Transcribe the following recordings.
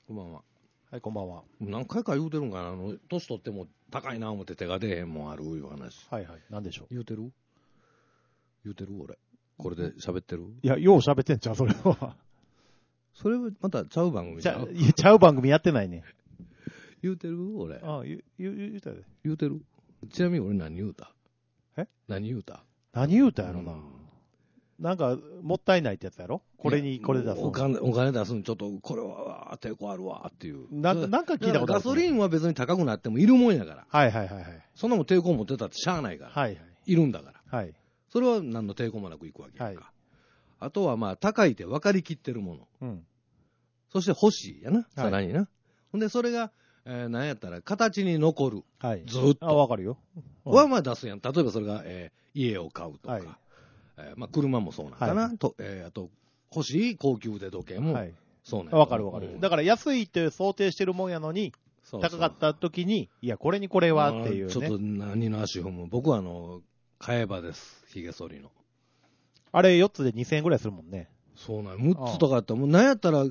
こんばんは。 はい、こんばんは。 何回か言うてるんかな、年取っても高いな思って手が出えへんもんあるいう話。 はいはい。なんでしょう。 言うてる俺。これで喋ってるいや、よう喋ってんちゃう、それは。 それまたちゃう番組ちゃうちゃう番組やってないね。 言うてる俺。 ああ、言うたで。 言うてるちなみに俺何言うた何言うたやろな。なんか、もったいないってやつやろこれで出すの。 お金出すのちょっと、これは抵抗あるわっていう。 なんか聞いたことある。 ガソリンは別に高くなってもいるもんやから。 はいはいはいはい。 そんなもん抵抗持ってたってしゃあないから。 はいはい。 いるんだから。 はい。 それは何の抵抗もなくいくわけやんか。 はいあとはまあ、高いって分かりきってるもの。 うん。 そして欲しいやな、 はいさらにな。ほんで、それが、なんやったら形に残る。 はい。 ずーっと。 あ、わかるよ。 はまあ出すやん。例えばそれが、家を買うとか。 はいまあ車もそうなんかな。 はいとあと、欲しい高級腕時計もはい。 そうなんや。 わかるわかる。だから安いって想定してるもんやのに、 そう高かった時に、いや、これにこれはっていうね。 ちょっと何の足踏む。僕は替え刃です。髭剃りの。 あれ4つで2000円ぐらいするもんね。 そうなん6つとかあったら、もうなんやったら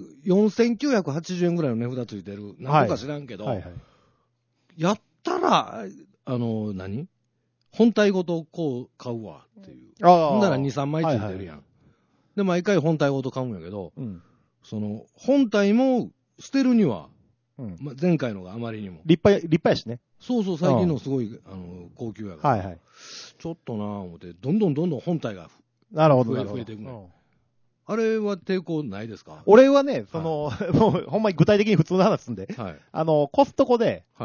4980円ぐらいの値札ついてる。何個か知らんけど、 はいはい。 やったら、何本体ごとこう買うわっていう。ほんなら2、3枚ついてるやん。で、毎回本体ごと買うんやけど、その、本体も捨てるには、まあ、前回のがあまりにも。 立派やしね。 そうそう、最近のすごい、高級やから。 はいはい。 ちょっとなぁ思って、どんどん本体がなるほど増えていくね。あれは抵抗ないですか？ 俺はね、もう、ほんまに具体的に普通の話すんで、 はい。 コストコで、 はい。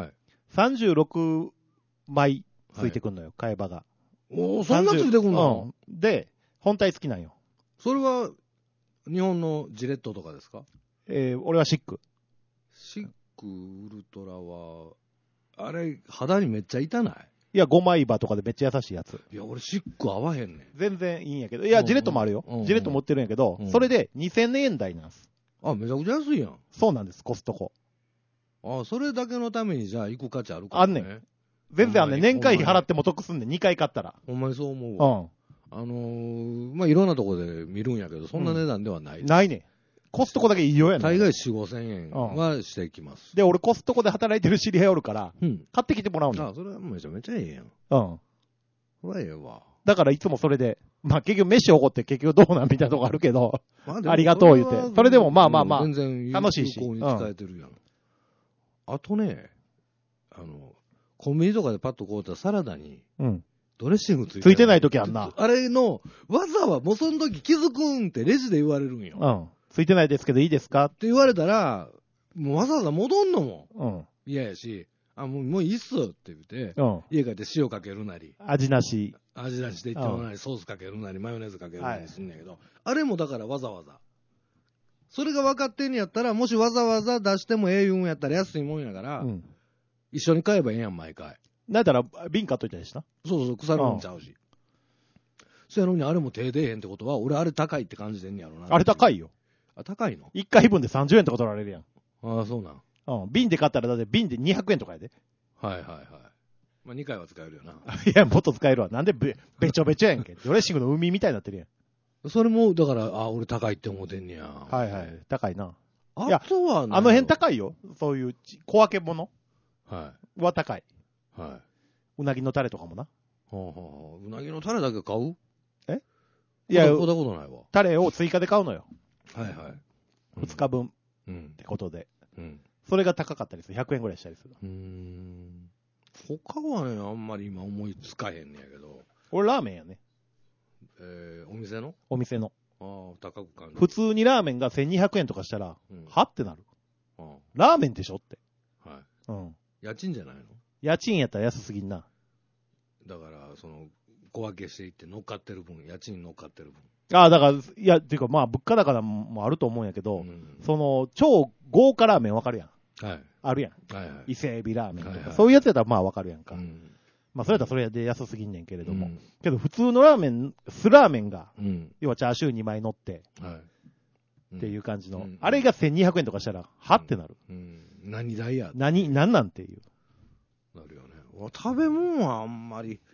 36枚ついてくんのよ、替え刃が。 おー、そんなついてくんの？ で、本体好きなんよ。 それは、日本のジレットとかですか？ 俺はシック。 シックウルトラは、あれ、肌にめっちゃ痛ない？ いや、5枚刃とかでめっちゃ優しいやつ。 いや、俺シック合わへんねん。 全然いいんやけど。いや、ジレットもあるよ。ジレット持ってるんやけど、それで2000円台なんです。 あ、めちゃくちゃ安いやん。 そうなんです、コストコ。 あ、それだけのためにじゃあ行く価値あるからね。 あんねん。全然あんねん。年会費払っても得すんねん。2回買ったら。 ほんまにそう思うわ。まあ、いろんなとこで見るんやけど、そんな値段ではない。 ないねん。コストコだけ異様やねん。 大概4、5千円はしてきます。 で、俺コストコで働いてる知り合いおるから、買ってきてもらうの。 あ、それはめちゃめちゃええやん。それはええわ。 だからいつもそれで、まあ結局飯おごって結局どうなんみたいなとこあるけど、ありがとう言うて。それでもまあまあまあ、 全然楽しいし。 有効に使えてるやん。あとね、コンビニとかでパッとこうやったらサラダに、ドレッシングついてない時あんな。あれの、わざわざもうその時気づくんってレジで言われるんよ。 ついてないですけどいいですかって言われたら、もうわざわざ戻んのも嫌やし、もういいっすって言って、家帰って塩かけるなり。 味なしでいってもなり、ソースかけるなり、マヨネーズかけるなりすんねんけど、あれもだからわざわざ。それが分かってんやったら、もしわざわざ出してもええ言うんやったら安いもんやから、一緒に買えばええやん、毎回。 だったら、瓶買っといたりした？ そう、腐るんちゃうし。そやのにあれも手出えへんってことは、俺あれ高いって感じてんやろな。 あれ高いよ。 あ、高いの ?1 回分で30円とか取られるやん。 ああ、そうなん。 瓶で買ったらだって瓶で200円とかやで。 はい。まあ2回は使えるよな。 いや、もっと使えるわ。なんでべちょべちょやんけ。ドレッシングの海みたいになってるやん。 それも、だから、俺高いって思ってんねや。 はい。高いな。 あとはね。 あの辺高いよ。そういう小分け物は高い。うなぎのタレとかもな。 うなぎのタレだけ買う？ いや、 買ったことないわ。 タレを追加で買うのよ。2日分。ってことで。それが高かったりする。100円ぐらいしたりする。 他はね、あんまり今思いつかへんねやけど。 俺ラーメンやね。 お店の？ お店の。 高く感じる。 普通にラーメンが1200円とかしたら、はってなる。ラーメンでしょって。 家賃じゃないの？ 家賃やったら安すぎんな。 だから、小分けしていって乗っかってる分、家賃乗っかってる分。 だから、いや、っていうかまあ、物価高もあると思うんやけど、超豪華ラーメンわかるやん。あるやん。伊勢海老ラーメンとか。そういうやつやったらまあわかるやんか。まあ、それやったらそれで安すぎんねんけれども。けど、普通のラーメン、酢ラーメンが、要はチャーシュー2枚乗って、っていう感じの。あれが1200円とかしたら、はってなる。 何代や？ なんなんていう。 なるよね。食べ物はあんまり、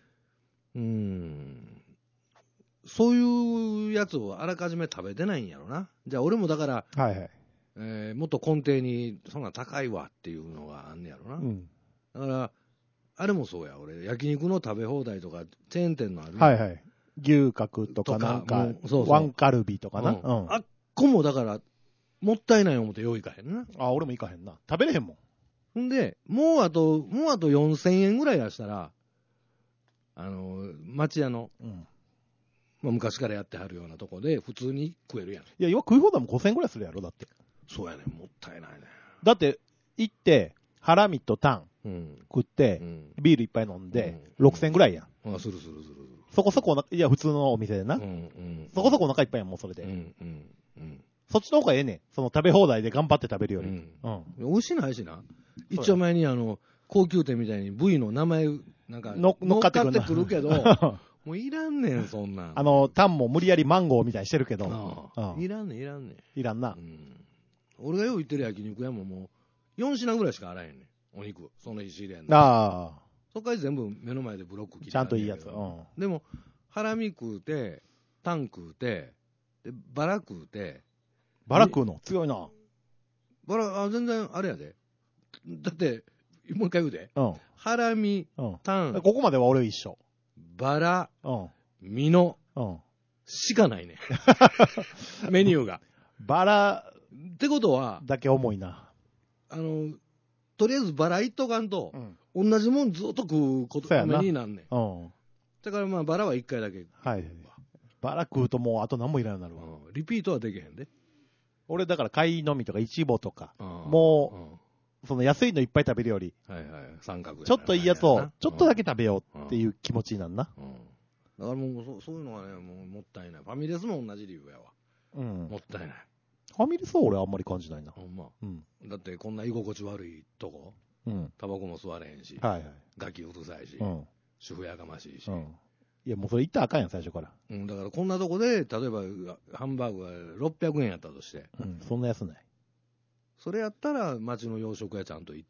そういうやつをあらかじめ食べてないんやろな。じゃあ俺もだから、 もっと根底にそんな高いわっていうのがあんねやろな。だから、あれもそうや、俺、焼肉の食べ放題とか、チェーン店のある。 はいはい。牛角とかなんか、ワンカルビとかな。 あっこもだから、もったいない思ってよういかへんな。 あ、俺もいかへんな。食べれへんもん。んで、もうあと4000円ぐらい出したら、町屋の、まあ、昔からやってはるようなとこで普通に食えるやん。いや、今食い放題も5000円ぐらいするやろ、だって。 そうやねん、もったいないね。 だって、行って、ハラミとタン食って、ビールいっぱい飲んで、6000円ぐらいやん。 あ、する。 そこそこいや、普通のお店でな。そこそこお腹いっぱいやん、もうそれで。そっちの方がええねん。その食べ放題で頑張って食べるより。 美味しいないしな。一丁前に高級店みたいに部位の名前、なんか、乗っかってくるけど、もういらんねん、そんなん。 タンも無理やりマンゴーみたいにしてるけど。 いらんねん。 いらんな。 俺がよう言ってる焼肉屋ももう、4品ぐらいしかあらへんねん。お肉。その日仕入れんの。そっから全部目の前でブロック切って。 ちゃんといいやつ。 でも、ハラミ食うて、タン食うて、で、バラ食うて。 バラ食うの強いな。 バラ、全然あれやで。だって、もう一回言うで。ハラミ、タン。 ここまでは俺一緒。 バラ、ミノ、しかないね。メニューが。 バラ、 ってことは、 だけ重いな。 とりあえずバラいっとかんと、同じもんずっと食うことになんねん。だからまあバラは1回だけ。 はい。バラ食うともうあと何もいらんようになるわ。 リピートはできへんで。 俺だから貝のみとかイチボとか、もう、その安いのいっぱい食べるより、 三角ちょっといいやつをちょっとだけ食べようっていう気持ちになるな。 だからもうそういうのはね、もうもったいない。ファミレスも同じ理由やわ。もったいない。 ファミレスは俺あんまり感じないな。 ほんま。だってこんな居心地悪いとこ、タバコも吸われへんし、ガキうるさいし、主婦やかましいし。 いやもうそれ言ったらあかんやん、最初から。 だからこんなとこで、例えばハンバーグが600円やったとして、 そんな安ない。 それやったら町の洋食屋ちゃんと行って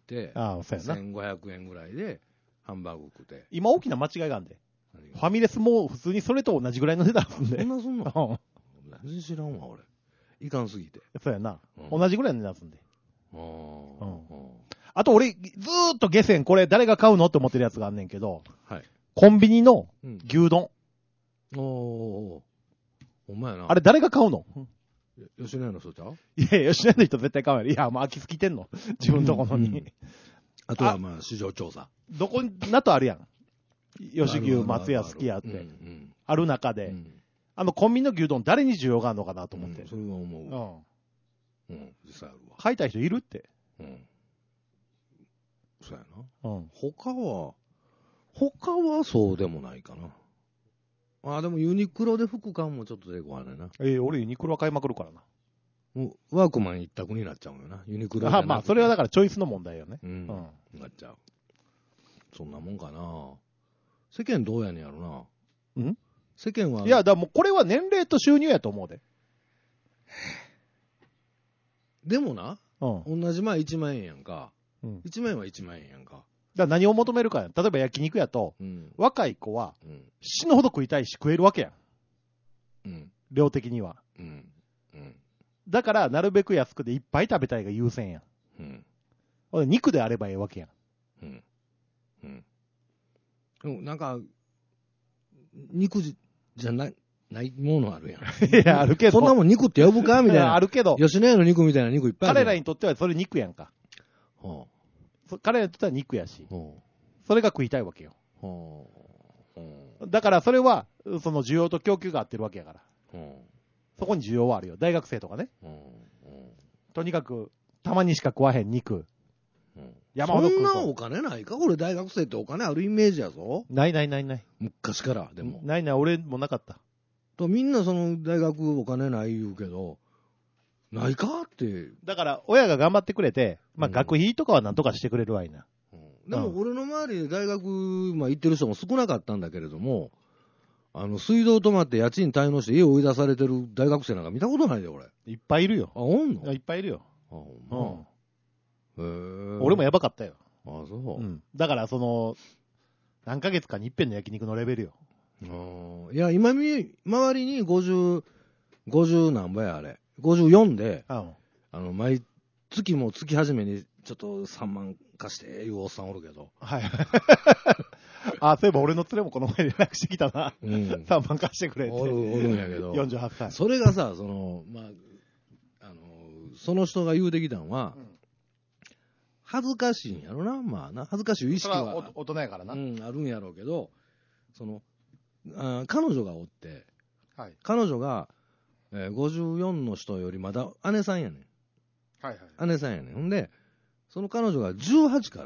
、1500円ぐらいでハンバーグ食って。 今大きな間違いがあるんで。ファミレスも普通にそれと同じぐらいの値段すんで。 そんなすんの？全然知らんわ、俺。いかんすぎて。 そうやな。同じぐらいの値段すんで。あと俺、ずーっと下船これ誰が買うのって思ってるやつがあんねんけど、コンビニの牛丼。 ほんまやな。 あれ誰が買うの？ 吉野家の人ちゃう？ いや、吉野家の人絶対買うやろ。いや、もう飽きすぎてんの。自分とこのに。 あとはまあ市場調査。 どこなとあるやん。吉牛、松屋好きやって。ある中で、コンビニの牛丼誰に需要があるのかなと思って。 それは思う。実際あるわ。 買いたい人いるって。 そうやな。他はそうでもないかな。でもユニクロで服買うもちょっとでこわないな。 俺ユニクロは買いまくるからな。 もうワークマン一択になっちゃうよな。ユニクロじゃなくて。 まあ、それはだからチョイスの問題よね。 なっちゃう。そんなもんかな。世間どうやねんやろな。世間は。 いや、だからもうこれは年齢と収入やと思うで。 でもな、同じまあ1万円やんか。1万円は1万円やんか。 だから何を求めるかやん。例えば焼肉やと、若い子は死ぬほど食いたいし食えるわけやん。量的には。だからなるべく安くでいっぱい食べたいが優先やん。肉であればええわけやん。 なんか、肉じゃないものあるやん。 いや、あるけど。 そんなもん肉って呼ぶかみたいな。 あるけど。 吉野家の肉みたいな肉いっぱいある。 彼らにとってはそれ肉やんか。彼らにとっては肉やし。それが食いたいわけよ。だからそれは、その需要と供給が合ってるわけやから。そこに需要はあるよ。大学生とかね。とにかく、たまにしか食わへん肉。 山ほど食う。そんなお金ないか？俺大学生ってお金あるイメージやぞ。 ない。 昔から、でも。 ない、俺もなかった。 とみんなその大学お金ない言うけど、ないかって。 だから、親が頑張ってくれて、まあ学費とかはなんとかしてくれるわいな。 でも俺の周りで大学、まあ行ってる人も少なかったんだけれども、水道止まって家賃滞納して家を追い出されてる大学生なんか見たことないで、俺。 いっぱいいるよ。 おんの？ いっぱいいるよ。 俺もやばかったよ。 そう。 だから、何ヶ月かに一遍の焼肉のレベルよ。 いや、周りに50何倍あれ。54で、 毎月も月始めにちょっと3万貸していうおっさんおるけど。 はい。あ、そういえば俺の連れもこの前連絡してきたな。うん、3万貸してくれって。 おるんやけど。 48歳。 それがさ、その人が言うてきたんは、恥ずかしいんやろな、まあな。恥ずかしい意識は。 それは大人やからな。 あるんやろうけど、彼女がおって、 はい、 彼女が、54の人よりまだ姉さんやねん。 はいはい。 姉さんやねん。ほんで、その彼女が18から、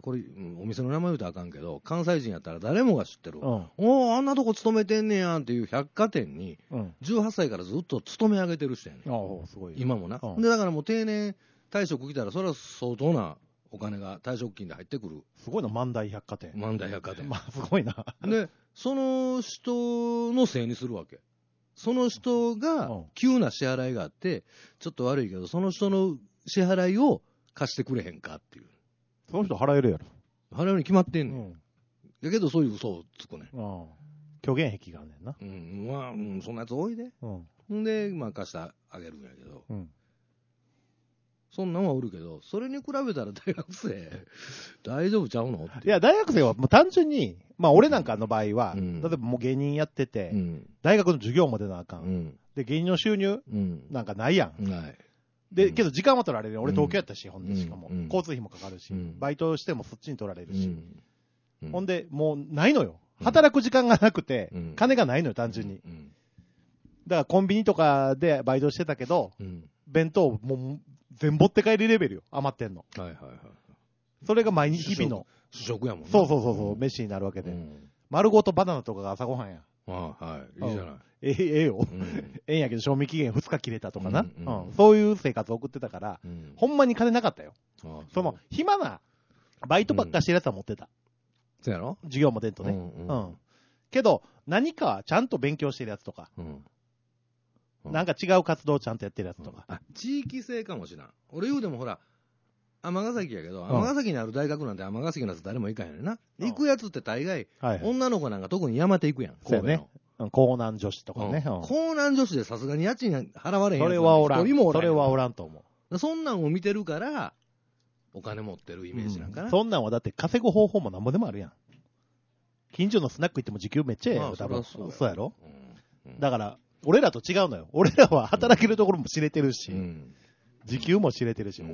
これ、お店の名前言うとあかんけど、関西人やったら誰もが知ってる。おあんなとこ勤めてんねやんっていう百貨店に、18歳からずっと勤め上げてる人やねん。 すごい。 今もな。で、だからもう定年退職来たら、それは相当なお金が退職金で入ってくる。 すごいな、万代百貨店。 万代百貨店。 まあ、すごいな。 で、その人のせいにするわけ。その人が急な支払いがあって、ちょっと悪いけど、その人の支払いを貸してくれへんかっていう。 その人払えるやろ。 払えるに決まってんねん。だけど、そういう嘘をつくねん。 虚言癖があんねんな。 まあ、そんなやつ多いで。んで、まあ、貸してあげるんやけど。そんなんはおるけど、それに比べたら大学生、大丈夫ちゃうのって。 いや、大学生はもう単純に、まあ俺なんかの場合は、例えばもう芸人やってて、大学の授業も出なあかん。で、芸人の収入なんかないやん。ない。で、けど時間は取られる。俺東京やったし、ほんでしかも。交通費もかかるし、バイトしてもそっちに取られるし。ほんで、もうないのよ。働く時間がなくて、金がないのよ、単純に。だからコンビニとかでバイトしてたけど、弁当もう全部持って帰りレベルよ、余ってんの。はいはいはい。それが毎日日々の。 主食やもんね。 そう、飯になるわけで。丸ごとバナナとかが朝ごはんや。 はい。いいじゃない。 ええよ。ええんやけど、賞味期限2日切れたとかな。そういう生活を送ってたから、ほんまに金なかったよ。暇な、バイトばっかしてるやつは持ってた。 そうやろ？ 授業も出んとね。けど、何かちゃんと勉強してるやつとか、なんか違う活動をちゃんとやってるやつとか。 地域性かもしらん。俺言うでもほら、尼崎やけど、尼崎にある大学なんて尼崎のやつ誰も行かんやねんな。行くやつって大概、女の子なんか特に山手行くやん。 そうね。江南女子とかね。 江南女子でさすがに家賃払われへんやつ。 それはおらん。それはおらんと思う。そんなんを見てるから、お金持ってるイメージなんかな。 そんなんはだって稼ぐ方法もなんぼでもあるやん。近所のスナック行っても時給めっちゃええやろ、多分。そうやろ？だから、俺らと違うのよ。俺らは働けるところも知れてるし、時給も知れてるし、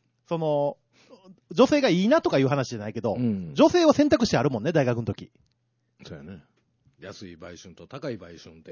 女性がいいなとかいう話じゃないけど、女性は選択肢あるもんね、大学の時。 そうやね。安い売春と高い売春って。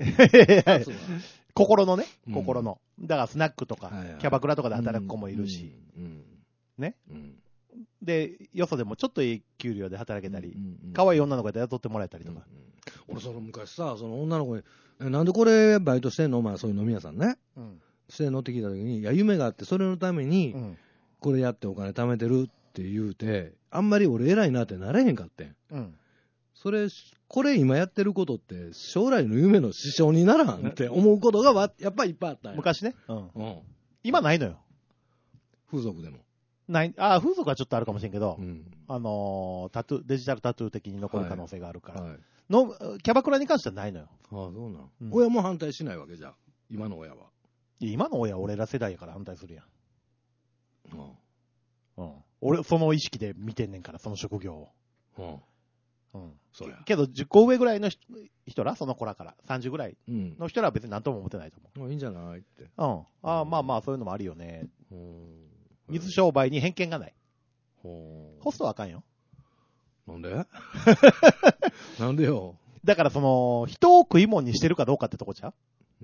心のね、心の。だからスナックとか、キャバクラとかで働く子もいるし、ね。で、よそでもちょっといい給料で働けたり、可愛い女の子で雇ってもらえたりとか。 俺、昔さ、その女の子に、なんでこれバイトしてんの？まあそういう飲み屋さんね。して乗ってきた時に、いや、夢があって、それのために、これやってお金貯めてるって言うて、あんまり俺偉いなってなれへんかってん。これ今やってることって、将来の夢の支障にならんって思うことがやっぱりいっぱいあったんや。 昔ね。今ないのよ。 風俗でも。 ない、風俗はちょっとあるかもしれんけど、デジタルタトゥー的に残る可能性があるから。キャバクラに関してはないのよ。 そうなん。親も反対しないわけじゃ。今の親は。 今の親、俺ら世代やから反対するやん。俺、その意識で見てんねんから、その職業を。そうや。けど、10個上ぐらいの人ら、その子らから、30ぐらいの人らは別に何とも思ってないと思う。 いいんじゃないって。 まあ、そういうのもあるよね。水商売に偏見がない。ホストはあかんよ。 なんでなんでよ。 だから人を食い物にしてるかどうかってとこちゃう？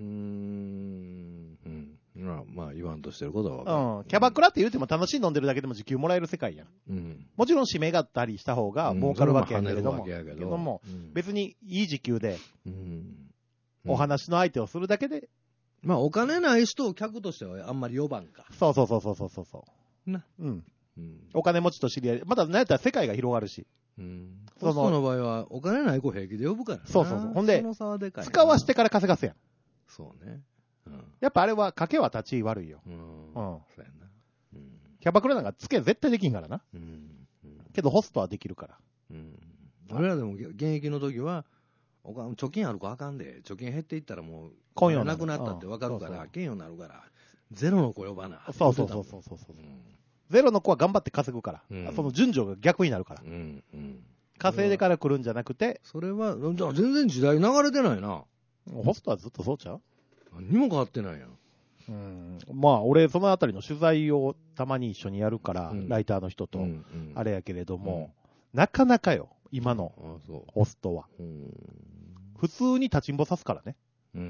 まあ言わんとしてることは分かる。 キャバクラって言うても楽しい飲んでるだけでも時給もらえる世界やん。もちろん締めがあったりした方が儲かるわけやけれども、別にいい時給で、お話の相手をするだけで、 まあお金ない人を客としてはあんまり呼ばんか。 そう。な。お金持ちと知り合い、まだ何やったら世界が広がるし。 ホストの場合はお金ない子平気で呼ぶからな。 そう。ほんで、使わしてから稼がすやん。 そうね。 やっぱあれは、賭けは立ち悪いよ。そうやな。キャバクラなんかつけ絶対できんからな。けどホストはできるから。 俺らでも現役の時は、貯金ある子あかんで、貯金減っていったらもう、なくなったって分かるから、権利になるから、 ゼロの子呼ばな。 そう。ゼロの子は頑張って稼ぐから。その順序が逆になるから。稼いでから来るんじゃなくて。 それは、全然時代流れてないな。 ホストはずっとそうちゃう？ 何にも変わってないやん。 まあ、俺、そのあたりの取材をたまに一緒にやるから、ライターの人と、あれやけれども、なかなかよ、今のホストは。普通に立ちんぼさすからね。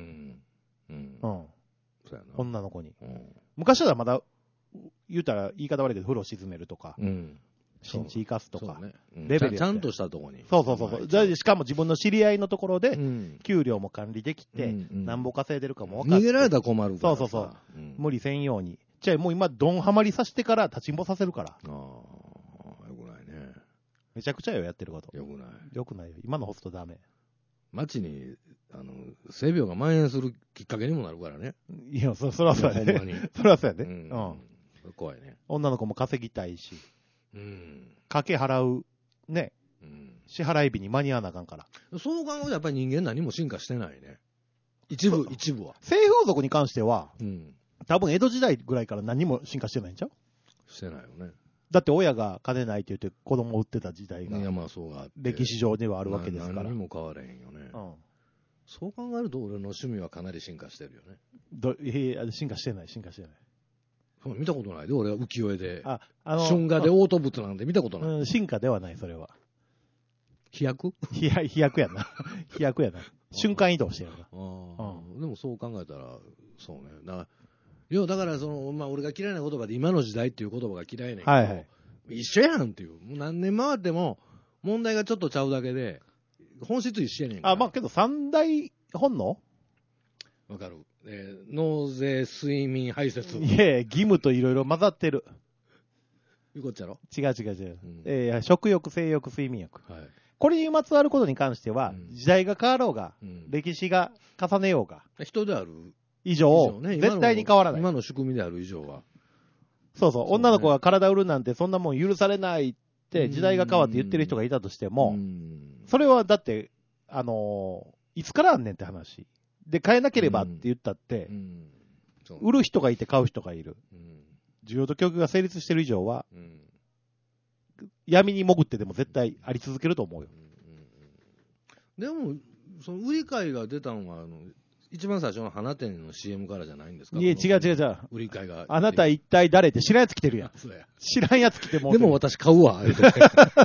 女の子に。昔はまだ、言うたら言い方悪いけど、風呂沈めるとか、新地生かすとか、 レベルちゃんとしたところに。 そう。しかも自分の知り合いのところで、給料も管理できて、なんぼ稼いでるかも分かって。 逃げられたら困るから。 そう。無理せんように。じゃあもう今、ドンハマりさせてから立ちんぼさせるから。 よくないね。 めちゃくちゃよ、やってること。 よくない。 よくないよ。今のホストダメ。 街に、性病が蔓延するきっかけにもなるからね。 いや、そらそうやね。ほんまに。そらそうやね。 怖いね。 女の子も稼ぎたいし。賭け払う、ね。支払い日に間に合わなあかんから。 そう考えるとやっぱり人間何も進化してないね。一部は。 性風俗に関しては、多分江戸時代ぐらいから何も進化してないんちゃう？ してないよね。 だって親が金ないって言って子供を売ってた時代が、 そうが歴史上ではあるわけですから。 何も変われへんよね。そう考えると俺の趣味はかなり進化してるよね。 進化してない。 見たことないで、俺は浮世絵で。春画でオート仏なんて見たことない。 進化ではない、それは。 飛躍やな。飛躍やな。瞬間移動してるな。 でもそう考えたら、そうね。だから俺が嫌いな言葉で今の時代っていう言葉が嫌いねんけど、一緒やんっていう。もう何年回っても問題がちょっとちゃうだけで、本質一緒やねんから。 まあけど三大本能？ わかる。納税、睡眠、排泄。 いや義務といろいろ混ざってる。 いうこっちゃろ？ 違う。食欲、性欲、睡眠欲。これにまつわることに関しては、時代が変わろうが、歴史が重ねようが。 人である以上、絶対に変わらない。 今の仕組みである以上は。 そう。女の子が体売るなんてそんなもん許されないって時代が変わって言ってる人がいたとしても、それはだって、いつからあんねんって話。で、買えなければって言ったって、売る人がいて買う人がいる。需要と供給が成立してる以上は、闇に潜ってでも絶対あり続けると思うよ。 でも、その売り買いが出たのは、一番最初の花店の CM からじゃないんですか？ いや、違う。 売り買いが。 あなた一体誰って知らんやつ来てるやん。知らんやつ来ても。 でも私買うわ、言うてた。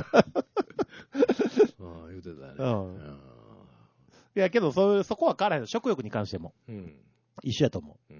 言うてたね。 いや、けど、そこは変わらへん。食欲に関しても。一緒やと思う。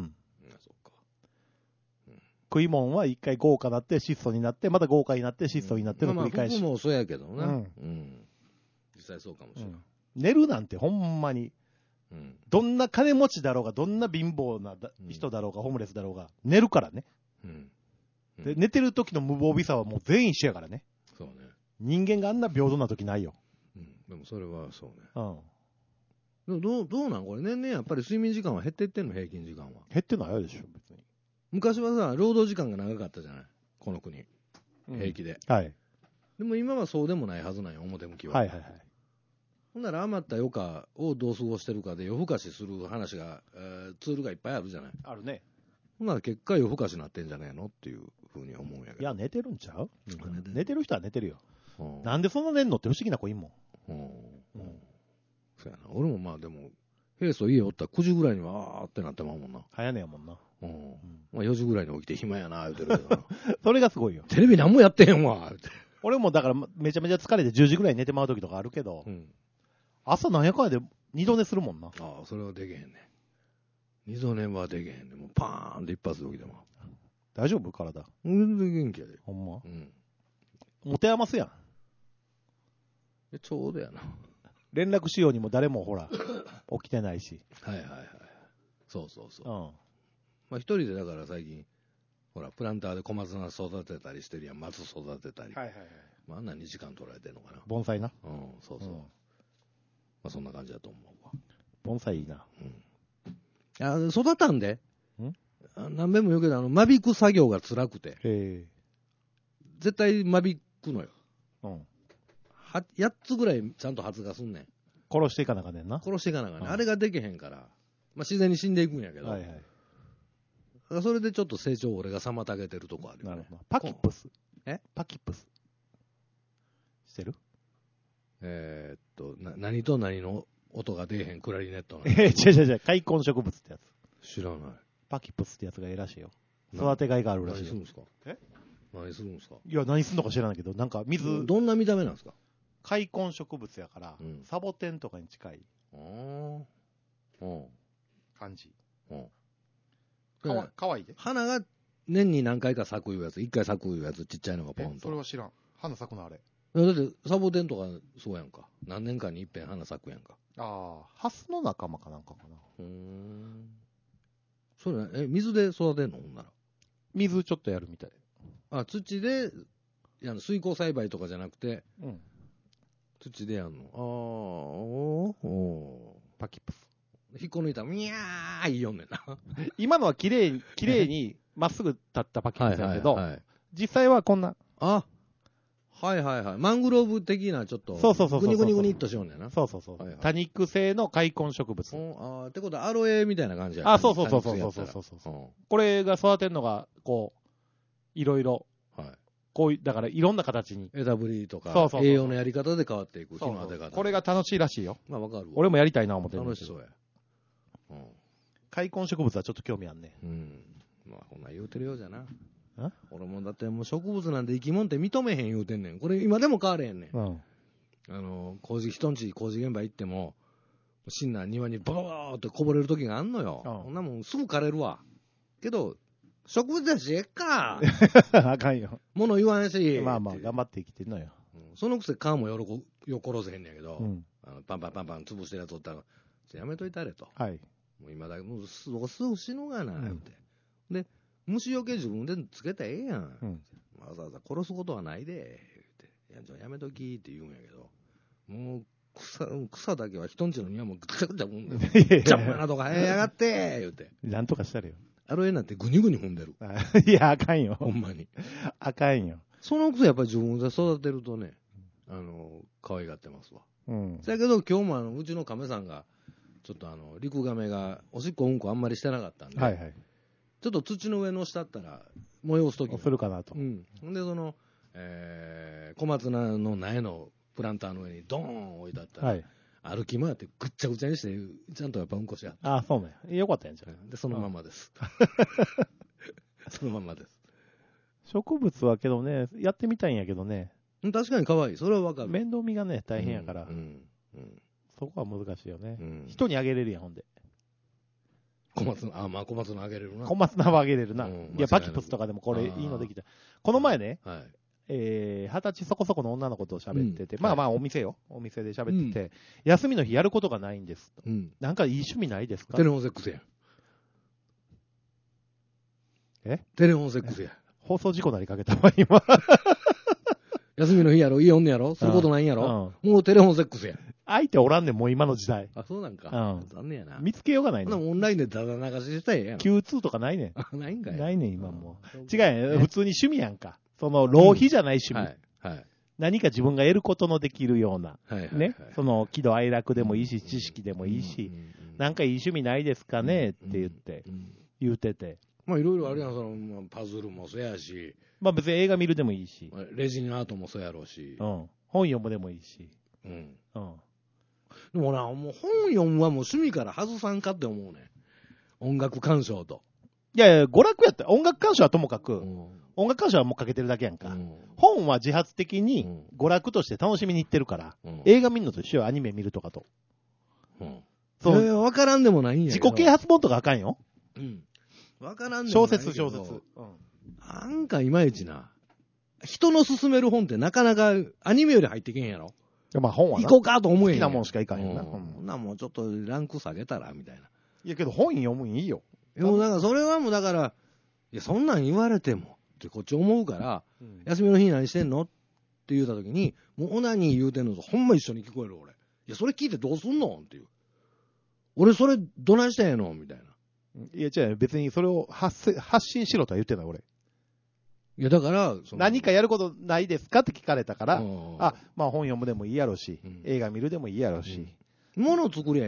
食い物は一回豪華になって質素になって、また豪華になって質素になっての繰り返し。 服もそうやけどな。実際そうかもしれない。 寝るなんてほんまに、どんな金持ちだろうが、どんな貧乏な人だろうが、ホームレスだろうが、寝るからね。で寝てる時の無防備さはもう全員一緒やからね。 そうね。 人間があんな平等な時ないよ。 でもそれはそうね。どうなんこれ年々やっぱり睡眠時間は減っていってんの？平均時間は減ってないでしょ別に。 昔はさ労働時間が長かったじゃないこの国、平気で。でも今はそうでもないはずなんよ表向きは。ほんなら余った余暇をどう過ごしてるかで夜更かしする話が、ツールがいっぱいあるじゃない。 あるね。 ほんなら結果夜更かしになってんじゃねえのっていうふうに思うんやけど。 いや寝てるんちゃう？寝てる人は寝てるよ。なんでそんな寝んのって不思議な子いんもん。 そうやな。俺もまあでも、平素家おったら9時ぐらいにはってなってまうもんな。 早寝やもんな。 まあ4時ぐらいに起きて暇やな、言うてるけどな。 それがすごいよ。 テレビ何もやってへんわ、って。 俺もだからめちゃめちゃ疲れて10時ぐらいに寝てまう時とかあるけど、朝何やかんやで二度寝するもんな。 それはできへんね。二度寝はできへんね。もうパーンって一発で起きてまう。 大丈夫体。 全然元気やで。 ほんま持て余すやん。 ちょうどやな。 連絡しようにも誰もほら、起きてないし。 そう。まあ一人でだから最近、ほら、プランターで小松菜育てたりしてるやん。松育てたり。まああんな2時間取られてんのかな。 盆栽な。 そう。まあそんな感じだと思うわ。 盆栽いいな。 育たんで。何べんも言うけど、間引く作業が辛くて。絶対間引くのよ。8つぐらいちゃんと発芽すんねん。 殺していかなあかんねんな。 あれができへんから、まあ、自然に死んでいくんやけど、 それでちょっと成長を俺が妨げてるとこあるよね。なるほど。 パキップス。パキップス。してる？ 何と何の音が出えへんクラリネットなの。 違う、開墾植物ってやつ。 知らない。 パキップスってやつがええらしいよ。育てがいがあるらしいよ。 何するんですか？何するんですか？ いや、何するのか知らないけど、なんか水。 どんな見た目なんですか？ 開墾植物やから、サボテンとかに近い感じ。かわいいで。 花が年に何回か咲くいうやつ、1回咲くいうやつ、ちっちゃいのがポンと。 それは知らん。花咲くのあれ。 だってサボテンとかそうやんか。何年間に一遍花咲くやんか。 ああ、ハスの仲間かなんかかな。 それ水で育てんの？ほんなら。 水ちょっとやるみたい。 土で、水耕栽培とかじゃなくて、土でやんの。 パキップス。 引っこ抜いたら、みゃーいいよんねんな。 今のは綺麗にまっすぐ立ったパキップスやけど、実際はこんな。 はい。マングローブ的なちょっと、グニグニグニっとしようんだよな。 そう。多肉性の開墾植物。 ってことはアロエみたいな感じやね。 そう。これが育てるのが、こう、いろいろ。こういう、だからいろんな形に。 枝ぶりとか、栄養のやり方で変わっていく。日の当て方。 これが楽しいらしいよ。 わかる。 俺もやりたいな思ってる。 楽しそうや。 開墾植物はちょっと興味あんね。 こんなん言うてるようじゃな。俺もだってもう植物なんて生き物って認めへん言うてんねん。これ今でも変われへんねん。人んち工事現場行っても、死んだ庭にバーってこぼれる時があんのよ。そんなもんすぐ枯れるわ。けど、植物だしえっか。 あかんよ。 物言わんし。 まあ頑張って生きてんのよ。 そのくせ皮もよこせへんねんけど、パンパン潰してるやつおったら、やめといたれと。もう今だけ、もうすぐ死ぬがな、って。で、虫除け自分でつけたらええやん。わざわざ殺すことはないで、言うて。やめときって言うんやけど、もう草だけは人んちの庭もぐちゃぐちゃ踏んでる。邪魔なとか生えやがって、言うて。 なんとかしたらよ。 アロエなんてグニグニ踏んでる。 いや、あかんよ。 ほんまに。 あかんよ。 そのくせやっぱり自分で育てるとね、可愛がってますわ。だけど今日もうちの亀さんが、ちょっとリクガメがおしっこうんこあんまりしてなかったんで、ちょっと土の上の下ったら催すときするかなと。 で、小松菜の苗のプランターの上にドーン置いてあったら、歩き回ってぐっちゃぐちゃにして、ちゃんとやっぱうんこしやった。 そうね。よかったんじゃん。 で、そのままです。そのままです。 植物はけどね、やってみたいんやけどね。 確かに可愛い。それはわかる。 面倒見がね、大変やから。そこは難しいよね。人にあげれるやん、ほんで。 小松菜あげれるな。 小松菜はあげれるな。いや、パキプスとかでもこれいいのできた。この前ね、20歳そこそこの女の子と喋ってて、お店で喋ってて、休みの日やることがないんです。なんかいい趣味ないですか？ テレフォンセックスや。テレフォンセックスや。 放送事故なりかけたわ、今。 休みの日やろ、いい女やろ、することないんやろ、もうテレフォンセックスや。 相手おらんねん、もう今の時代。 そうなんか。残念やな。 見つけようがないねん。 オンラインでダダ流ししたらええやん。 Q2 とかないねん。ないんかい。 ないねん、今もう。違うやん、普通に趣味やんか。浪費じゃない趣味。何か自分が得ることのできるような。ね。喜怒哀楽でもいいし、知識でもいいし、なんかいい趣味ないですかねって言ってて。 いろいろあるやん、パズルもそうやし。 別に映画見るでもいいし。 レジンアートもそうやろうし。 本読むでもいいし。 でもな、もう本読むはもう趣味から外さんかって思うね。音楽鑑賞と。 いや、娯楽やったら、音楽鑑賞はともかく、音楽鑑賞はもうかけてるだけやんか。本は自発的に娯楽として楽しみに行ってるから、映画見るのと一緒よ、アニメ見るとかと。 わからんでもないんやけど。自己啓発本とかあかんよ。 わからんでもないけど。 小説。 なんかいまいちな。人の勧める本ってなかなかアニメより入ってけんやろ。 本は行こうかと思えへん。 好きなもんしかいかんよな。 ほんなもうちょっとランク下げたらみたいな。 いやけど本読むんいいよ。 だからそれはもうだから、いやそんなん言われてもってこっち思うから、休みの日何してんのって言うた時に、もうオナニー言うてんのとほんま一緒に聞こえる俺。いやそれ聞いてどうすんのっていう。俺それどないしたんやのみたいな。 いや違う、別にそれを発信しろとは言ってない俺。 いやだから何かやることないですかって聞かれたから、本読むでもいいやろし、映画見るでもいいやろし、 物を作りゃええねん。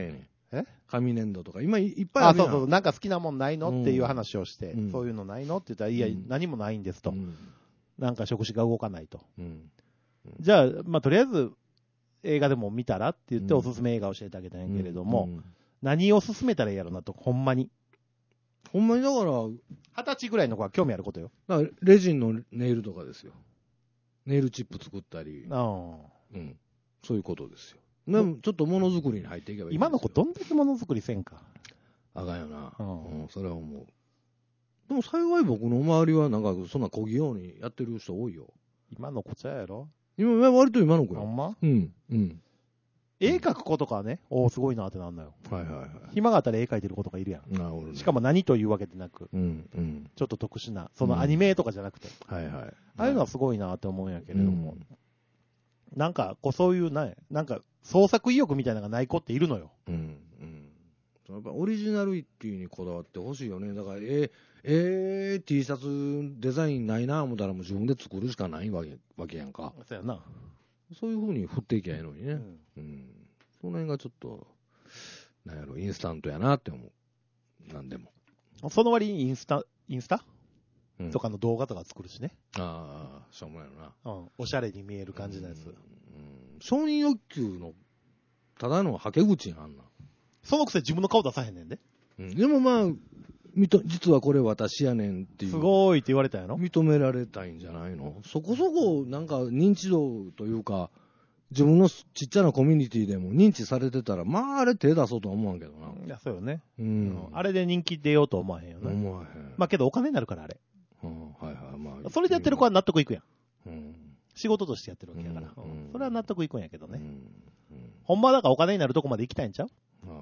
紙粘土とか。今いっぱいあるやん。 そう、なんか好きなもんないのっていう話をして、そういうのないのって言ったら、いや、何もないんですと。なんか触手が動かないと。じゃあ、まあ、とりあえず、映画でも見たらって言っておすすめ映画を教えてあげたんやけれども、何を勧めたらいいやろなと、ほんまに。 ほんまにだから、 20歳ぐらいの子は興味あることよ。 だからレジンのネイルとかですよ。ネイルチップ作ったり。そういうことですよ。でもちょっとものづくりに入っていけばいい。 今の子どんだけものづくりせんか。 あかんよな。それは思う。でも幸い僕の周りはなんかそんな小器用にやってる人多いよ。 今の子ちゃうやろ？ 割と今の子よ。 ほんま？絵描く子とかはね、すごいなってなんのよ。暇があったら絵描いてる子とかいるやん。しかも何というわけでなく、ちょっと特殊な、そのアニメとかじゃなくて。ああいうのはすごいなって思うんやけれども。なんか、そういうなんか、創作意欲みたいなのがない子っているのよ。 やっぱオリジナルイッティにこだわってほしいよね。だから、T シャツデザインないな思ったらもう自分で作るしかないわけやんか。 そうやな。 そういう風に振っていきゃいいのにね。その辺がちょっと、なんやろ、インスタントやなって思う。なんでも。 その割にインスタとかの動画とか作るしね。 しょうもないよな。おしゃれに見える感じのやつ。 承認欲求の、ただのはけ口やんな。 そのくせ自分の顔出さへんねんで。 でもまあ、実はこれ私やねんっていう。 すごいって言われたやろ？ 認められたいんじゃないの？そこそこ、なんか認知度というか、自分のちっちゃなコミュニティでも認知されてたら、まああれ手出そうとは思わんけどな。 いや、そうよね。あれで人気出ようと思わへんよね。 思わへん。 まあけどお金になるからあれ。まあ。それでやってる子は納得いくやん。仕事としてやってるわけやから。それは納得いくんやけどね。ほんまだからお金になるとこまで行きたいんちゃう？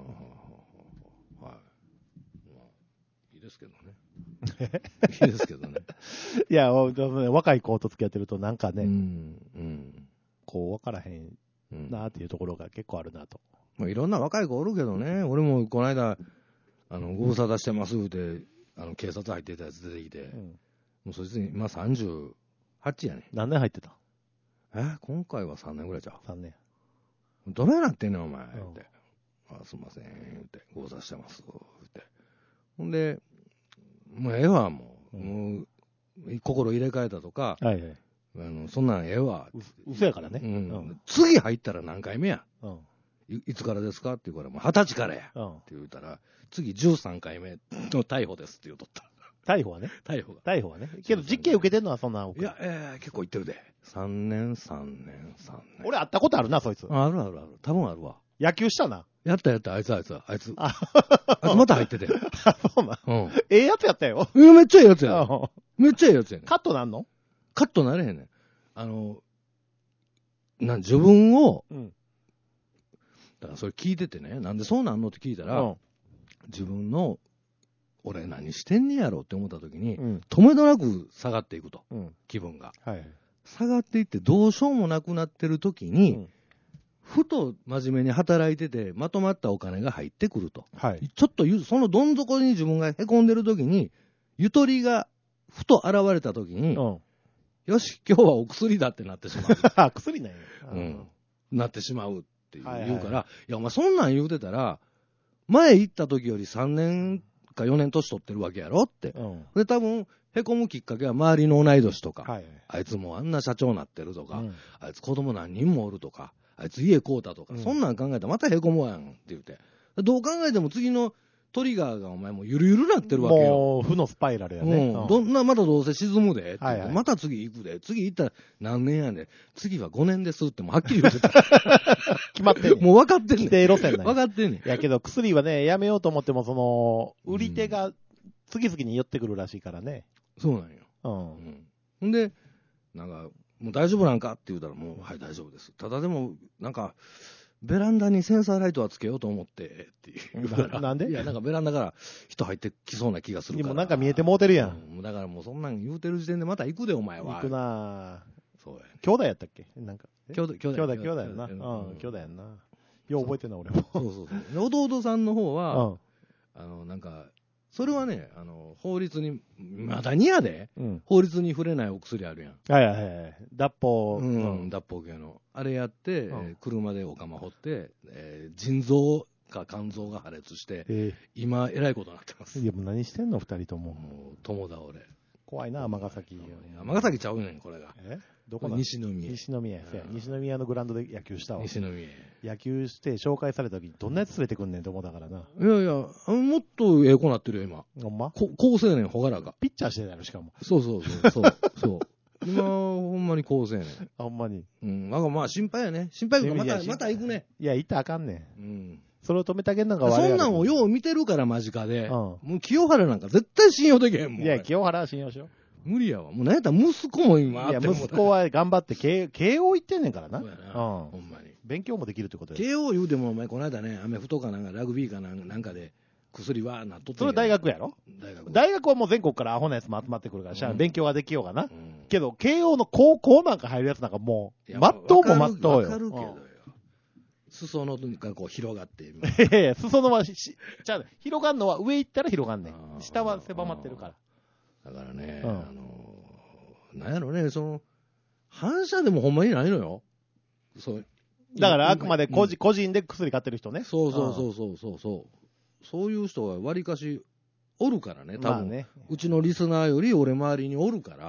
いいですけどね。いいですけどね。 いや、若い子と付き合ってるとなんかね、こう分からへんなっていうところが結構あるなと。 まあいろんな若い子おるけどね。俺もこの間、ご無沙汰してますって、警察入ってたやつ出てきて、もうそいつに今38やね。 何年入ってた？ 今回は3年ぐらいじゃ。 3年。 どないなってんねんお前って。すいませんって、ご無沙汰してますって。ほんで、もうええわ、もう心入れ替えたとか、そんなんええわ。 嘘やからね。 次入ったら何回目や。いつからですかって言うから、もう20歳からや。って言うたら、次13回目の逮捕ですって言うとった。 逮捕はね。 逮捕はね。けど実刑受けてんのはそんな。 いや、結構言ってるで。3年。 俺会ったことあるな、そいつ。 ある。多分あるわ。 野球したな。 やった、あいつ。あいつまた入ってて。 そうな。ええやつやったよ。 めっちゃええやつや。めっちゃええやつやね。 カットなんの？ カットなれへんねん。自分を、だからそれ聞いててね、なんでそうなんのって聞いたら、自分の、俺何してんねやろって思った時に、止めどなく下がっていくと。気分が。下がっていってどうしようもなくなってる時に、ふと真面目に働いてて、まとまったお金が入ってくると。ちょっとそのどん底に自分がへこんでる時に、ゆとりがふと現れた時に、よし、今日はお薬だってなってしまう。 薬なんや。 なってしまうって言うから、いや、お前そんなん言うてたら、前行った時より3年か4年年取ってるわけやろって。で、多分、へこむきっかけは周りの同い年とか、あいつもあんな社長になってるとか、あいつ子供何人もおるとか、あいつ家買うたとか、そんなん考えたらまたへこむわんって言って。どう考えても次のトリガーがお前もうゆるゆるなってるわけよ。 もう負のスパイラルやね。 またどうせ沈むでって、また次行くで。次行ったら何年やねん。次は5年ですってもうはっきり言ってた。 決まってんねん。 もう分かってんねん。 規定路線なん分かってんねん。 いやけど薬はね、やめようと思っても、売り手が次々に寄ってくるらしいからね。 そうなんよ。ほんで、なんか、もう大丈夫なんかって言うたらもう、はい、大丈夫です。ただでも、なんか、ベランダにセンサーライトはつけようと思って、っていうから。 なんで？ いや、なんかベランダから人入ってきそうな気がするから。 もうなんか見えてもうてるやん。 だからもうそんなん言うてる時点でまた行くで、お前は。 行くなぁ。 そうやね。 兄弟やったっけ？なんか。 兄弟やな。 兄弟やんな。よう覚えてんな、俺も。 そう。弟さんの方は、なんか、それはね、法律に、まだにやで、法律に触れないお薬あるやん。 脱法。 脱法系の。あれやって、車でお釜掘って、腎臓か肝臓が破裂して、今、えらいことになってます。 いや、もう何してんの、二人とも。 もう、友倒れ。 怖いな、尼崎。 尼崎ちゃうねん、これが。 どこ西宮。 西宮。西宮のグラウンドで野球したわ。 西宮。 野球して紹介された時にどんなやつ連れてくんねんと思ったからな。 いやいや、もっとええ子なってるよ、今。 ほんま？ 高青年、ほがらか。 ピッチャーしてたやろ、しかも。 そう。今、ほんまに高青年。 ほんまに。 なんかまあ心配やね。心配がまた行くね。 いや、行ったらあかんねん。それを止めてあげんのが悪い。 そんなんをよう見てるから間近で。もう清原なんか絶対信用できへんもん。 いや、清原は信用しよう。 無理やわ。もうなんやったら息子も今いや、息子は頑張って慶応行ってんねんからな。 そうやな。ほんまに。 勉強もできるってことや。 慶応言うてもお前この間ね、アメフトかなんかラグビーかなんかで薬はなっとって。 それ大学やろ？大学はもう全国からアホなやつも集まってくるから、勉強ができようがな。けど、慶応の高校なんか入るやつなんかもう、まっとうもまっとうよ。 わかるけどよ。裾のがこう広がって。 いやいや、裾のは広がんのは上行ったら広がんねん。下は狭まってるから。 だからね、なんやろね、反射でもほんまにないのよ。そう。 だからあくまで個人で薬買ってる人ね。 そう。そういう人はわりかしおるからね、多分ね。うちのリスナーより俺周りにおるから、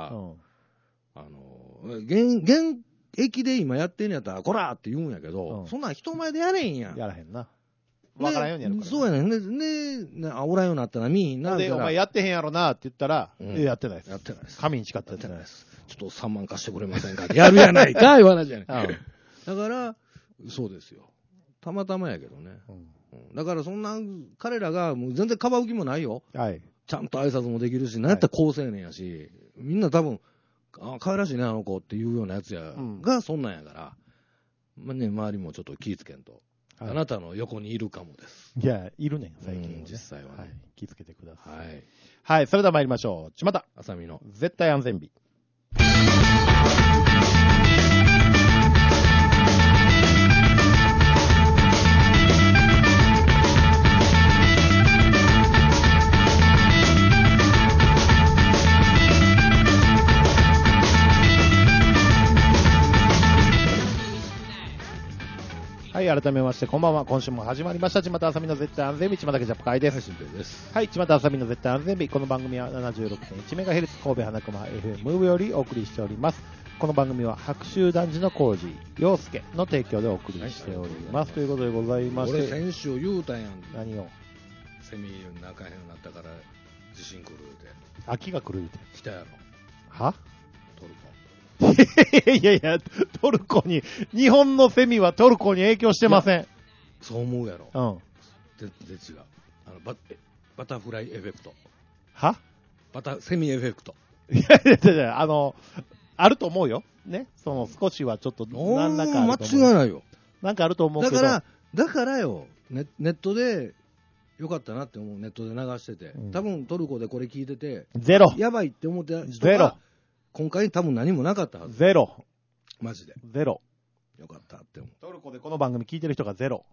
現役で今やってんやったら、こらって言うんやけど、そんなん人前でやれんやん。 やらへんな。わからんようにやるから。 そうやねん。おらんようになったら見いんな。 で、お前やってへんやろなって言ったら、やってないです。 やってないです。 神に誓ってやってないです。 ちょっと3万貸してくれませんかってやるやないか、言わなきゃね。だから、そうですよ。たまたまやけどね。だからそんな、彼らがもう全然かばう気もないよ。 はい。 ちゃんと挨拶もできるし、なんやったら高青年やし、みんな多分、可愛らしいね、あの子っていうようなやつや、がそんなんやから、まあね、周りもちょっと気ぃつけんと。あなたの横にいるかもです。 いや、いるねん、最近。 実際はね。 気ぃつけてください。 はい。 はい、それでは参りましょう。ちまた。 あさみの絶対安全日。はい、改めまして、こんばんは。今週も始まりました。ちまたあさみの絶対安全日、ちまたけジャパ会です。はい、ちまたあさみの絶対安全日。この番組は 76.1MHz 神戸花熊 FM よりお送りしております。この番組は白秋団地の工事、陽介の提供でお送りしております。ということでございまして。 俺先週言うたんやん。 何を？ セミ中へんなったから地震来る言うて。 秋が来る言うて。 来たやろ。 は？ トルコ。 いや、トルコに、日本のセミはトルコに影響してません。 そう思うやろ。違う。バタフライエフェクト。 は？ セミエフェクト。 いや、あると思うよ。ね。少しはちょっと、何らかあると思う。 間違いないよ。 なんかあると思うけど。 だからよ、ネットで、よかったなって思う。ネットで流してて。多分トルコでこれ聞いてて。 ゼロ。 やばいって思ってた人が。ゼロ。 今回多分何もなかったはず。 ゼロ。 マジで。 ゼロ。 よかったって思う。 トルコでこの番組聞いてる人がゼロ。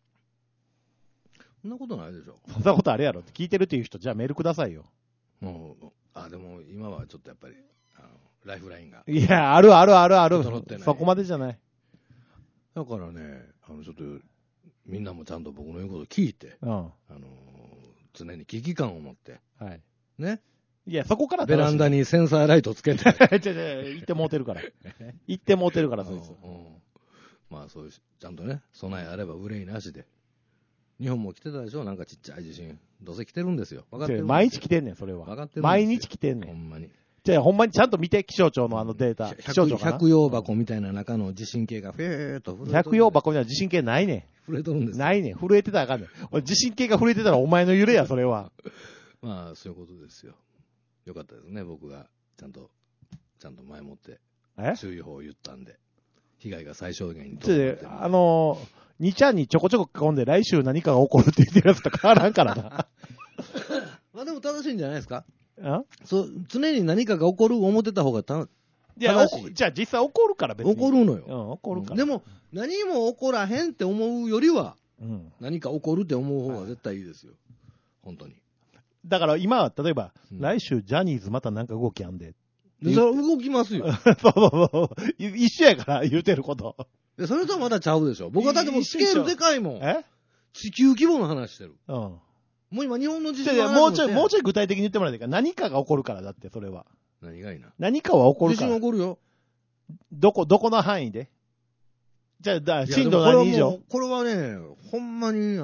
そんなことないでしょ。 そんなことあれやろって聞いてるっていう人、じゃあメールくださいよ。 もう、でも今はちょっとやっぱり、ライフラインが。 いや、ある。そこまでじゃない。 だからね、ちょっと、みんなもちゃんと僕の言うこと聞いて、常に危機感を持って、 はい。 ね。 いや、そこからベランダにセンサーライトつけて。 行ってもうてるから。行ってもうてるから、そいつ。 まあ、そういう、ちゃんとね、備えあれば憂いなしで。日本も来てたでしょ、なんかちっちゃい地震。どうせ来てるんですよ。分かってる。 毎日来てんねん、それは。 分かってる。 毎日来てんねん。 ほんまに。 じゃあ、ほんまにちゃんと見て、気象庁のデータ。気象庁かな。 百葉箱みたいな中の地震計が、ふーっと震えてる。 百葉箱には地震計ないねん。震えとるんです。 ないねん。震えてたらあかんねん。俺、地震計が震えてたらお前の揺れや、それは。 まあ、そういうことですよ。よかったですね、僕がちゃんと前もって注意報を言ったんで、被害が最小限にとどまってる。 2ちゃんにちょこちょこ書き込んで来週何かが起こるって言ってるやつと変わらんからな。 まあでも正しいんじゃないですか。常に何かが起こる思ってた方が正しい。 じゃあ実際起こるから別に。 起こるのよ。 起こるから。 でも何も起こらへんって思うよりは、何か起こるって思う方が絶対いいですよ。本当に。 だから今は例えば、来週ジャニーズまたなんか動きあんで。 それ動きますよ。 そう。一緒やから言うてること。 それとはまだちゃうでしょ。僕はだってもうスケールでかいもん。 地球規模の話してる。もう今日本の地震の話もうちょい具体的に言ってもらっていいか。何かが起こるからだって、それは。 何がいいな。 何かは起こるから。 地震起こるよ。 どこの範囲で？じゃあ、震度何以上？ これはね、ほんまに、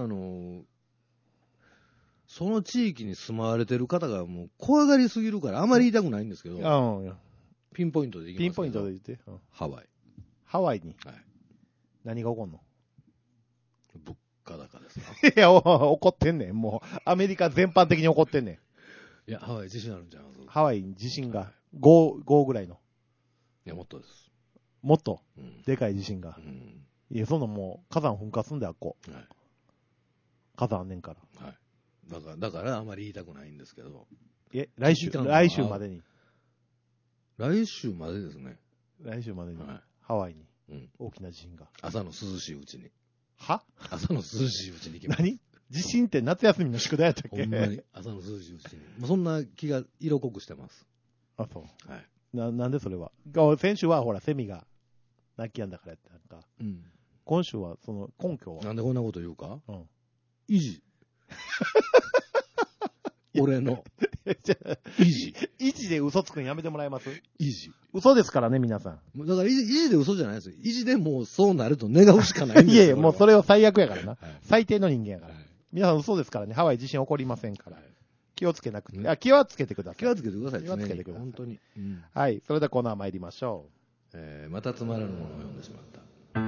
その地域に住まわれてる方がもう怖がりすぎるから、あまり言いたくないんですけど、ピンポイントで言います。 ピンポイントで言って。 ハワイ。 ハワイに？ はい。 何が起こんの？ 物価高ですか？ いや、怒ってんねん。もう、アメリカ全般的に怒ってんねん。いや、ハワイ地震あるんじゃん。 ハワイに地震が5ぐらいの。 いや、もっとです。 もっと、でかい地震が。いや、そのもう、火山噴火すんだよ、はい。火山あんねんから。 はい。だからあまり言いたくないんですけど。 来週までに。 来週までですね。 来週までに。はい、ハワイに。大きな地震が。 朝の涼しいうちに。 は？ 朝の涼しいうちに行きます。 何？地震って夏休みの宿題やったっけ？ ほんまに。朝の涼しいうちに。そんな気が色濃くしてます。 あ、そう。 はい。 なんでそれは？先週はほら、セミが泣き止んだからやったんか。今週はその根拠は？ なんでこんなこと言うか？維持。俺の。 維持で嘘つくんやめてもらえます？ 維持。 嘘ですからね、皆さん。だから維持で嘘じゃないですよ。維持でもうそうなると願うしかないんですよ。 いやいや、もうそれは最悪やからな。最低の人間やから。皆さん嘘ですからね、ハワイ地震起こりませんから。気をつけなくて。気はつけてください。 気はつけてください。 気はつけてください。 本当に。 はい。それではコーナー参りましょう。またつまらぬものを読んでしまった。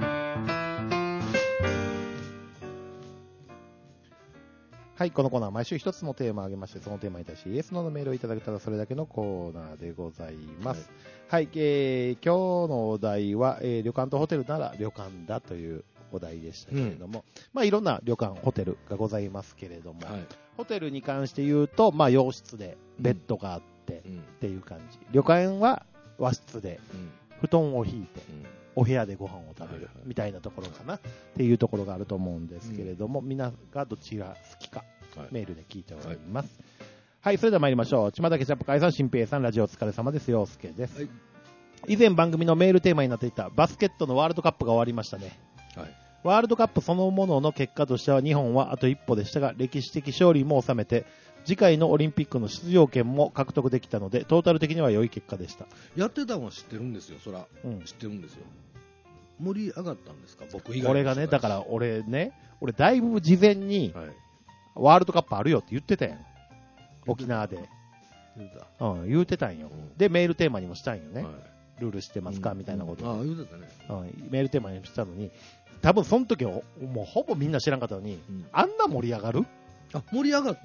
はい、このコーナーは毎週一つのテーマを挙げまして、そのテーマに対してイエスノーのメールをいただけたらそれだけのコーナーでございます。はい、今日のお題は、旅館とホテルなら旅館だというお題でしたけれども、まあいろんな旅館、ホテルがございますけれども、ホテルに関して言うと、まあ洋室でベッドがあってっていう感じ。旅館は和室で布団を引いて、お部屋でご飯を食べるみたいなところかなっていうところがあると思うんですけれども、みんながどちら好きかメールで聞いております。はい、それでは参りましょう。ちまたけチャップ会さん、新平さん、ラジオお疲れ様です。陽介です。以前番組のメールテーマになっていたバスケットのワールドカップが終わりましたね。ワールドカップそのものの結果としては日本はあと一歩でしたが、歴史的勝利も収めて次回のオリンピックの出場権も獲得できたのでトータル的には良い結果でした。 やってたのは知ってるんですよ。そら、知ってるんですよ。盛り上がったんですか？僕以外。 俺がね、だから俺だいぶ事前に、ワールドカップあるよって言ってたやん。沖縄で。言ってたんよ。で、メールテーマにもしたんよね。ルール知ってますかみたいなこと。 言ってたね。 メールテーマにしたのに、多分その時はもうほぼみんな知らんかったのに、あんな盛り上がる？ 盛り上がった？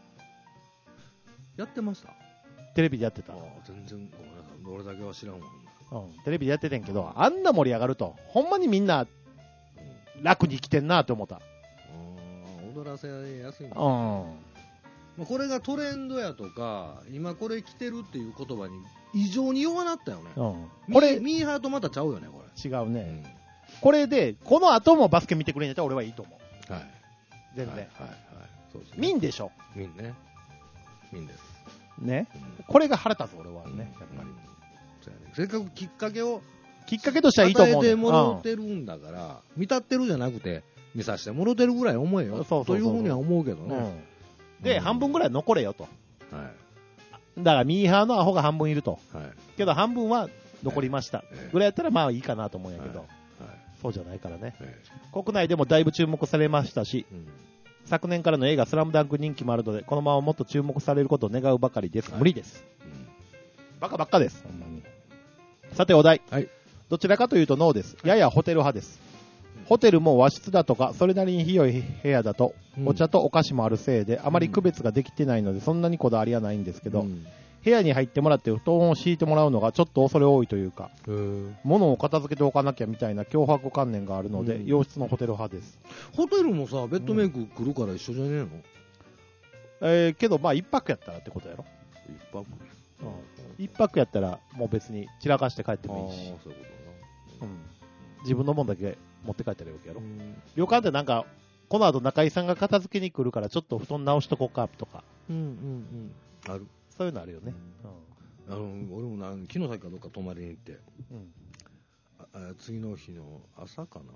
やってました？ テレビでやってた。 全然ごめんなさい。俺だけは知らんわ。 テレビでやっててんけど、あんな盛り上がると、ほんまにみんな楽に生きてんなって思った。 踊らせやすいんだ。これがトレンドやとか、今これ着てるっていう言葉に異常に弱なったよね。これミーハーとまたちゃうよね、これ。 違うね。これで、この後もバスケ見てくれんやったら俺はいいと思う。はい。全然。そうですね。見んでしょ。 見んね。見んです。 ね。これが腹立つ俺はね、やっぱり。 せっかくきっかけとしてはいいと思う。 与えてもらってるんだから、見立ってるじゃなくて、見させてもらってるぐらい思えよ。というふうには思うけどね。 で、半分ぐらい残れよと。だからミーハーのアホが半分いると。けど半分は残りました。ぐらいやったらまあいいかなと思うんやけど。そうじゃないからね。国内でもだいぶ注目されましたし、昨年からの映画スラムダンク人気もあるので、このままもっと注目されることを願うばかりです。無理です。バカばっかです。ほんまに。さてお題。どちらかというとノーです。ややホテル派です。ホテルも和室だとか、それなりに広い部屋だと、お茶とお菓子もあるせいで、あまり区別ができてないので、そんなにこだわりはないんですけど、部屋に入ってもらって布団を敷いてもらうのがちょっと恐れ多いというか、物を片付けておかなきゃみたいな脅迫観念があるので、洋室のホテル派です。 ホテルもさ、ベッドメイク来るから一緒じゃねえの？けど、まあ一泊やったらってことやろ。一泊やったらもう別に散らかして帰ってもいいし、自分のもんだけ持って帰ったらいいわけやろ。旅館ってなんかこの後中井さんが片付けに来るからちょっと布団直しとこうかとか、 ある。 そういうのあるよね。 俺も城崎かどっか泊まりに行って、次の日の朝かな、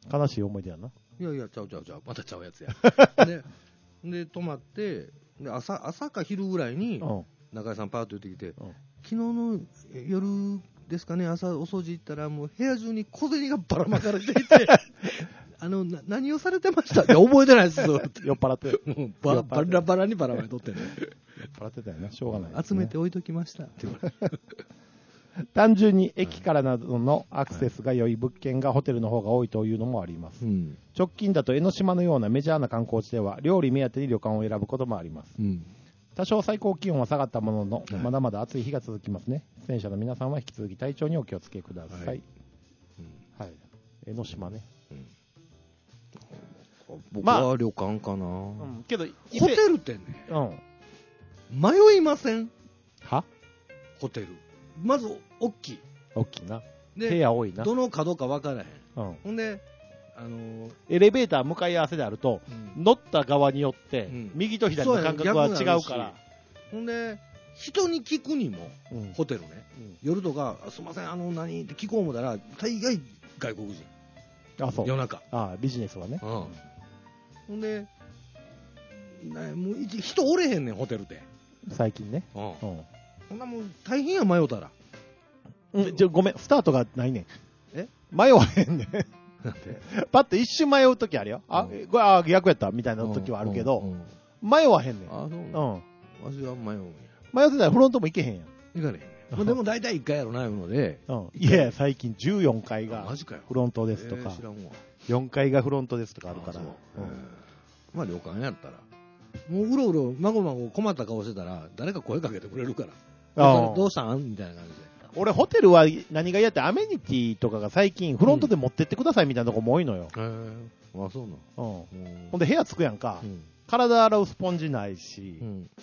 悲しい思い出やな。 いやいや、ちゃう。またちゃうやつや。で、泊まって、で朝か昼ぐらいに、中井さんパーッと言ってきて、昨日の夜ですかね、朝お掃除行ったら、もう部屋中に小銭がばらまかれていて、何をされてましたって覚えてないですよ。 酔っ払って。 もうバラバラにばらまいとってね。 酔っ払ってたよな、しょうがない、ね。 集めて置いときましたって言われて。 単純に駅からなどのアクセスが良い物件がホテルの方が多いというのもあります、直近だと江ノ島のようなメジャーな観光地では料理目当てに旅館を選ぶこともあります、多少最高気温は下がったものの、まだまだ暑い日が続きますね。出演者の皆さんは引き続き体調にお気をつけください。はい。江ノ島ね。 僕は旅館かな。 けどホテルってね、迷いません？ は？ ホテル。まず大きいな。で部屋多いな。 どの角か分からへん。ほんでエレベーター向かい合わせであると、乗った側によって、右と左の感覚は違うから。 ほんで人に聞くにも、ホテルね、夜とかすいません何って聞こう思ったら大概外国人。 そう。 夜中。 ビジネスはね。 ほんでもう人おれへんねんホテルって最近ね。 そんなもん大変や迷うたら。 ごめん、スタートがないねん。迷わへんねん。パッと一瞬迷うときあるよ。これ逆やったみたいなときはあるけど、迷わへんねん。 わしは迷うんや。 迷ってたらフロントも行けへんやん。 行かれへん。でも大体1回やろないうので。 いや最近14階がフロントですとか、4階がフロントですとかあるから。 まあ旅館やったら。もううろうろまごまご困った顔してたら誰か声かけてくれるから。どうしたんみたいな感じで。 俺ホテルは何が嫌ってアメニティとかが最近フロントで持ってってくださいみたいなとこも多いのよ。 そうなの。ほんで部屋着くやんか。体洗うスポンジないし、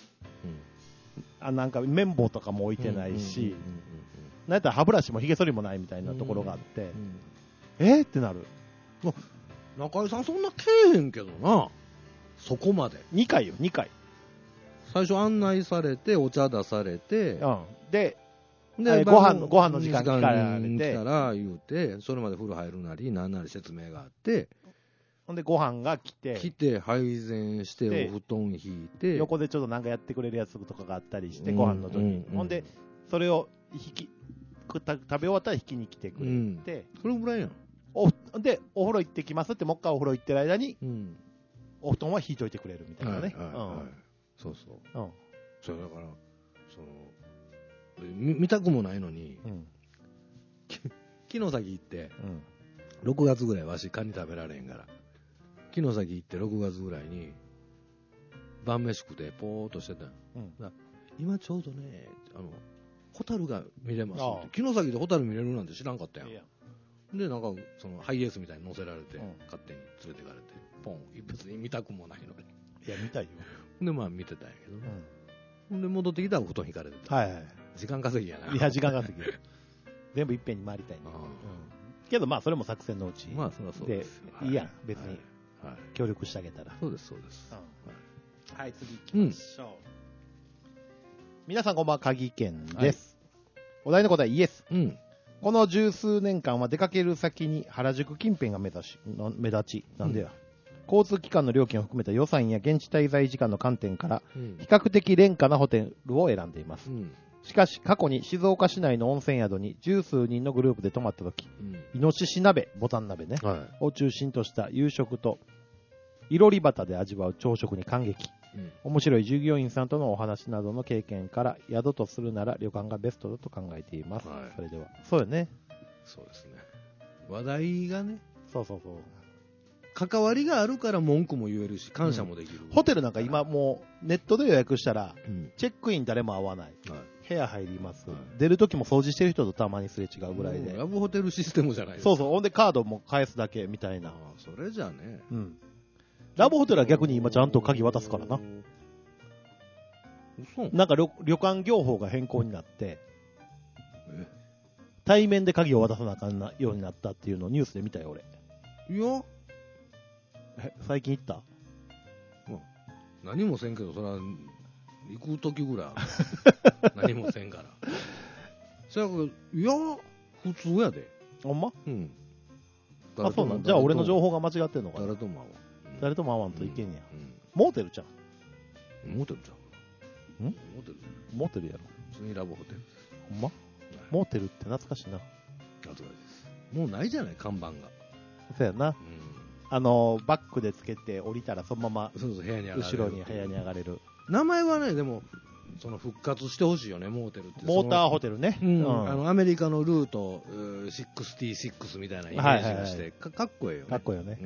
なんか綿棒とかも置いてないし、なんやったら歯ブラシもヒゲ剃りもないみたいなところがあって、ってなる。 中井さんそんなけえへんけどな。そこまで。 2回よ、2回。 最初案内されて、お茶出されて、 で、ご飯の時間聞かれて。 来たら言うて、それまで風呂入るなり、なんなり説明があって、 ほんでご飯が来て、 配膳して、お布団引いて、 横でちょっとなんかやってくれるやつとかがあったりして、ご飯の時に。ほんで、それを食べ終わったら引きに来てくれて、 それぐらいやん。 で、お風呂行ってきますって、もう一回お風呂行ってる間に、お布団は引いといてくれるみたいなね。 そうそう。それだから、見たくもないのに、城崎行って、6月ぐらいわしカニ食べられへんから、城崎行って6月ぐらいに、晩飯食ってポーっとしてたん。今ちょうどね、ホタルが見れますって。城崎でホタル見れるなんて知らんかったやん。で、なんか、ハイエースみたいに乗せられて、勝手に連れてかれて、ポン、別に見たくもないのに。 いや、見たいよ。 で、まあ見てたんやけど、ほんで戻ってきたら布団引かれてた。時間稼ぎやな。 いや、時間稼ぎや。全部いっぺんに回りたいね。けど、まあ、それも作戦のうち。 まあ、そりゃそうです。 いいや、別に。協力してあげたら。 そうです、そうです。 はい、次行きましょう。皆さんこんばんは、鍵県です。お題の答え、イエス。この十数年間は出かける先に原宿近辺が目立ち、なんでや。交通機関の料金を含めた予算や現地滞在時間の観点から、比較的廉価なホテルを選んでいます。しかし、過去に静岡市内の温泉宿に十数人のグループで泊まった時、イノシシ鍋、ボタン鍋ね、を中心とした夕食と、いろり端で味わう朝食に感激。面白い従業員さんとのお話などの経験から、宿とするなら旅館がベストだと考えています。それでは。そうよね。 そうですね。話題がね。 そう。 関わりがあるから文句も言えるし、感謝もできる。 ホテルなんか今もうネットで予約したら、チェックイン誰も会わない。部屋入ります。出るときも掃除してる人とたまにすれ違うぐらいで。 ラブホテルシステムじゃないですか。 そう。ほんでカードも返すだけみたいな。 それじゃね。 ラブホテルは逆に今ちゃんと鍵渡すからな。なんか旅館業法が変更になって、対面で鍵を渡さなあかんようになったっていうのをニュースで見たよ、俺。 いや。 最近行った？ 何もせんけど、それは、行くときぐらい何もせんから。そやけど、いや、普通やで。 ほんま？ あ、そうなん。じゃあ俺の情報が間違ってんのかな。 誰とも会わん。 誰とも会わんといけんや。モーテルちゃん。 モーテルちゃん。 モーテルやろ。 普通にラブホテル。 ほんま？モーテルって懐かしいな。 懐かしいです。もうないじゃない、看板が。 そうやな。バックでつけて降りたらそのまま部屋に後ろに部屋に上がれる。 名前はね、でもその復活してほしいよね、モーテルって。 モーターホテルね。 アメリカのルート66みたいなイメージがして、かっこいいよね。 かっこいいよね。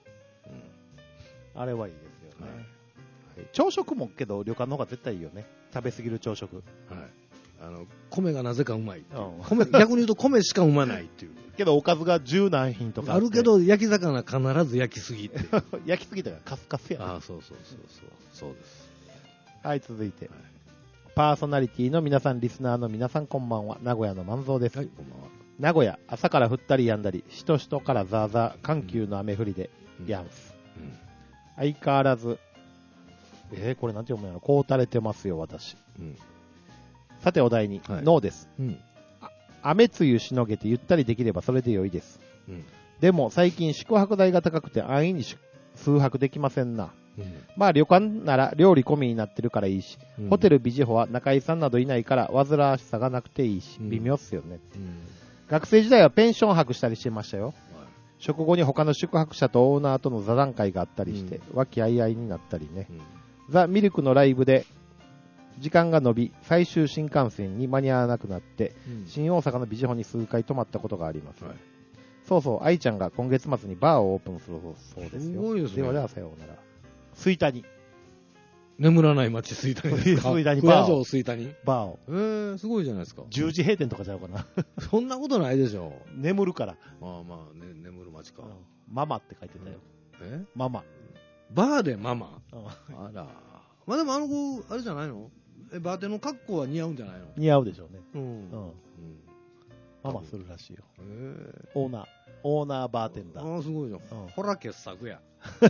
あれはいいですよね。朝食もけど旅館の方が絶対いいよね。食べ過ぎる朝食。 米がなぜかうまい。逆に言うと米しかうまないっていう。 けどおかずが十何品とかあるけど焼き魚必ず焼きすぎって焼きすぎたからカスカスや。 ああ、そうです。 はい、続いて、パーソナリティの皆さん、リスナーの皆さん、こんばんは。名古屋の万蔵です。はい、こんばんは。名古屋、朝から降ったりやんだり、しとしとからザーザー、緩急の雨降りで、やんす。相変わらず、これなんて読むんやろ、こう垂れてますよ、私。さて、お題に、ノーです。雨露しのげてゆったりできればそれで良いです。でも、最近宿泊代が高くて安易に数泊できませんな。まあ旅館なら料理込みになってるからいいし、ホテルビジホは中居さんなどいないから煩わしさがなくていいし、微妙っすよね。学生時代はペンション泊したりしてましたよ。食後に他の宿泊者とオーナーとの座談会があったりして、和気あいあいになったりね。ザ・ミルクのライブで時間が延び、最終新幹線に間に合わなくなって、新大阪のビジホに数回泊まったことがあります。そうそう、愛ちゃんが今月末にバーをオープンするそうですよ。すごいですね。ではではさようなら。吹田に。 眠らない街吹田にですか。 吹田にバーを。 吹田にバーを。すごいじゃないですか。 10時閉店とかちゃうかな。 そんなことないでしょ。 眠るから。 まあね、眠る街か。 ママって書いてたよ。ママ。 バーでママ。あら。まあでも子、あれじゃないの？バーテンの格好は似合うんじゃないの？ 似合うでしょうね。ママするらしいよ。オーナーバーテンダー。 ああ、すごいじゃん。ほら傑作や。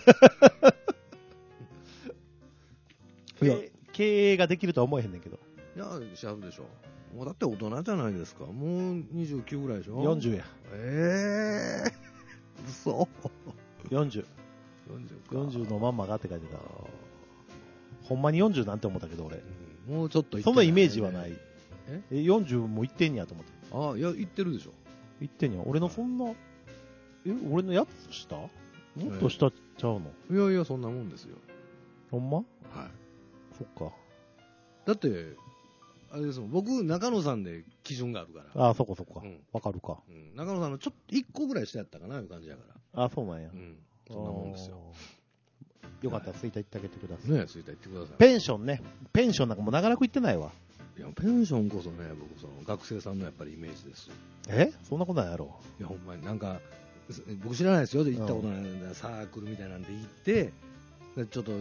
経営ができるとは思えへんねんけど。 いや、しゃるでしょ。もうだって大人じゃないですか。もう29ぐらいでしょ。 40や。 嘘。 40のまんまがって書いてた。ほんまに40なんて思ったけど俺。 もうちょっとそのイメージはない。40もいってんやと思って。 ああ、いや、いってるでしょ。 いってんや。俺のそんな、俺のやつ下？もっと下ちゃうの？いや、そんなもんですよ。 ほんま？ はい。 そっか。 だって、あれですもん、僕、中野さんで基準があるから。 ああ、そっか。わかるか。 中野さんのちょっと1個ぐらい下やったかな、いう感じやから。 ああ、そうなんや。 そんなもんですよ。 よかったら、吹田行ってあげてください。 ね、吹田行ってください。 ペンションね。ペンションなんかもう長らく行ってないわ。 いや、ペンションこそね、僕、その学生さんのやっぱりイメージです。 そんなことないやろ。 いや、ほんまになんか、僕知らないですよ。行ったことない、サークルみたいなんで行って、ちょっと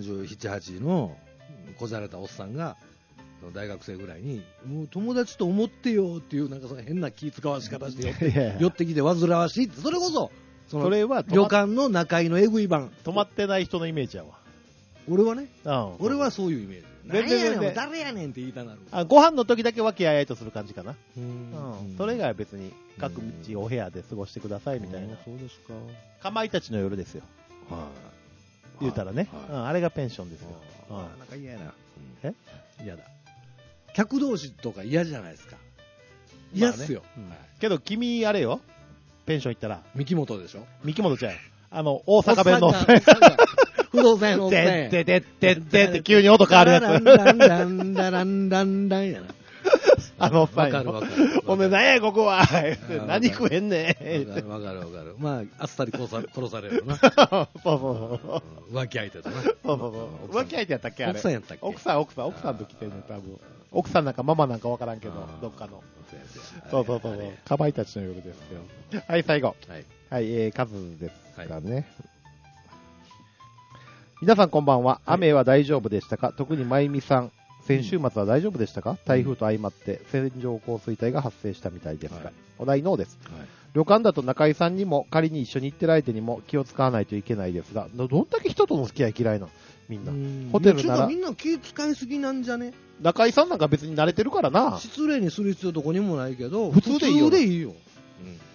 37、8のこじゃれたおっさんが、大学生ぐらいに、もう友達と思ってよっていう、なんかその変な気使わし方して寄ってきて煩わしいって、それこそ、 それは旅館の中居のえぐい版。 泊まってない人のイメージやわ。 俺はね、俺はそういうイメージ。何やねん、誰やねんって言いたなる。 ご飯の時だけ和気あいあいとする感じかな。それ以外は別に各道お部屋で過ごしてくださいみたいな。 そうですか。 かまいたちの夜ですよ。言うたらね。あれがペンションですよ。 なんか嫌やな。嫌だ。客同士とか嫌じゃないですか。嫌っすよ。 けど君あれよ。ペンション行ったら。 三木本でしょ？ 三木本ちゃう。大阪弁の。 不動産のおっさんや。 てって急に音変わるやつ。 ランダンやな。 わかる。ほんで、なんやここは。何食えんねん。わかる。まあ、あっさり殺されるな。 そう。 浮気相手だな。 浮気相手やったっけあれ。 奥さんやったっけ？ 奥さんと来てんね多分。奥さんなんかママなんかわからんけど、どっかの。そう。かまいたちの夜ですよ。はい、最後。はい、カズですかね。皆さんこんばんは。雨は大丈夫でしたか？特にまゆみさん、先週末は大丈夫でしたか？台風と相まって線状降水帯が発生したみたいですが、お題ノーです。旅館だと中居さんにも仮に一緒に行ってる相手にも気を使わないといけないですが、どんだけ人との付き合い嫌いなのみんな。ホテルなら。 みんな気使いすぎなんじゃね？ 中居さんなんか別に慣れてるからな。 失礼にする必要どこにもないけど、 普通でいいよ。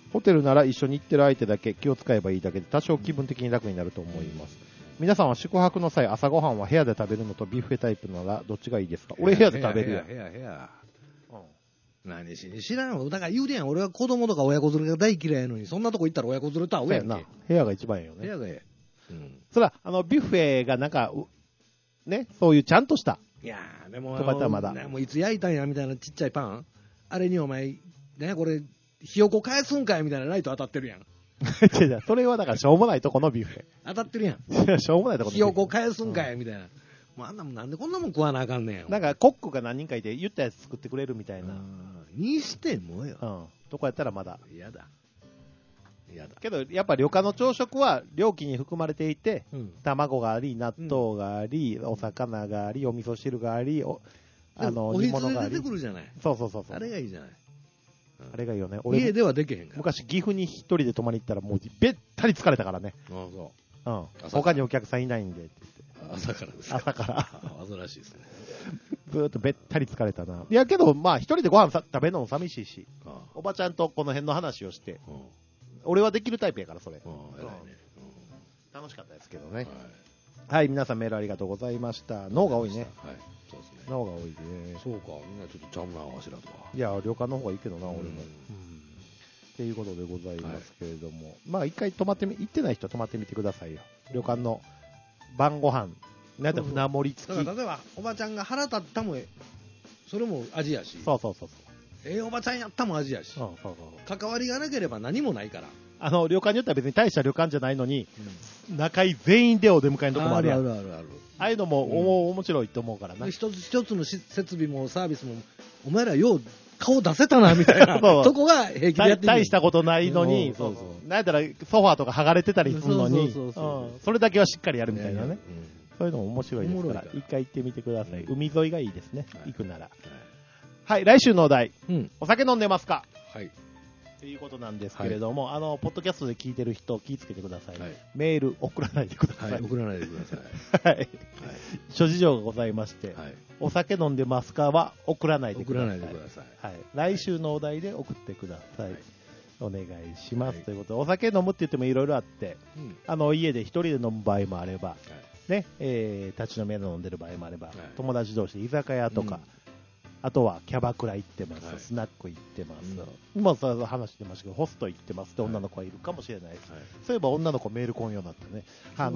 ホテルなら一緒に行ってる相手だけ気を使えばいいだけで多少気分的に楽になると思います。皆さんは宿泊の際、朝ごはんは部屋で食べるのとビュッフェタイプならどっちがいいですか？俺部屋で食べるやん。部屋。 何しに知らんわ。だから言うてやん。俺は子供とか親子連れが大嫌いやのに、そんなとこ行ったら親子連れと会うやんけ。 部屋が一番いいよね。 部屋がええ。 そら、ビュッフェがなんか、ね、そういうちゃんとした。 いやー、でも、 とかったらまだ。 もういつ焼いたんやみたいなちっちゃいパン。あれにお前、ね、これ、ひよこ返すんかいみたいなライト当たってるやん。 それはだからしょうもないとこのビュッフェ。 当たってるやん。しょうもないとこのビュッフェ。 ひよこ返すんかいみたいな。もうあんなもんなんでこんなもん食わなあかんねん。 なんかコックが何人かいて言ったやつ作ってくれるみたいな。 にしてもよ。 とこやったらまだ。 嫌だ。 けど、やっぱ旅館の朝食は料金に含まれていて、卵があり、納豆があり、お魚があり、お味噌汁があり、煮物があり。 出てくるじゃない。 そう。 あれがいいじゃない。 あれがいいよね。 家ではできへんから。 昔岐阜に一人で泊まりに行ったらもうべったり疲れたからね。他にお客さんいないんでって言って。朝からですか？ 朝から。 煩わしいですね。 ずーっとべったり疲れたな。いやけど、まあ一人でご飯食べるのも寂しいし、おばちゃんとこの辺の話をして、俺はできるタイプやから、それ。楽しかったですけどね。はい、皆さんメールありがとうございました。脳が多いね。 はい、そうですね。 脳が多いね。 そうか、みんなちょっとちゃうな、わしらとは。 いや、旅館の方がいいけどな、俺も。っていうことでございますけれども。まあ一回行ってない人は泊まってみてくださいよ。旅館の晩ご飯。なんだ船盛り付き。 だから例えば、おばちゃんが腹立ったも、それも味やし。 そう。 おばちゃんやったも味やし。関わりがなければ何もないから。 旅館によっては別に大した旅館じゃないのに、仲いい全員でお出迎えのとこもあるやん。ああいうのも面白いと思うからな。 一つ一つの設備もサービスも、お前らよう顔出せたなみたいなとこが平気でやってる。 大したことないのに、なんやったらソファーとか剥がれてたりするのに、それだけはしっかりやるみたいなね。そういうのも面白いですから、一回行ってみてください。海沿いがいいですね、行くなら。はい、来週のお題。お酒飲んでますか？ はい。 ということなんですけれども、ポッドキャストで聞いてる人、気をつけてください。メール送らないでください。 送らないでください。 はい。諸事情がございまして、お酒飲んでますかは送らないでください。はい。来週のお題で送ってください。お願いします。ということで、お酒飲むって言ってもいろいろあって、家で一人で飲む場合もあれば、ね、立ち飲み屋で飲んでる場合もあれば、友達同士で居酒屋とか、あとはキャバクラ行ってます、スナック行ってます、今さ話してましたけど、ホスト行ってますって女の子はいるかもしれないです、そういえば女の子メール来んようになったね。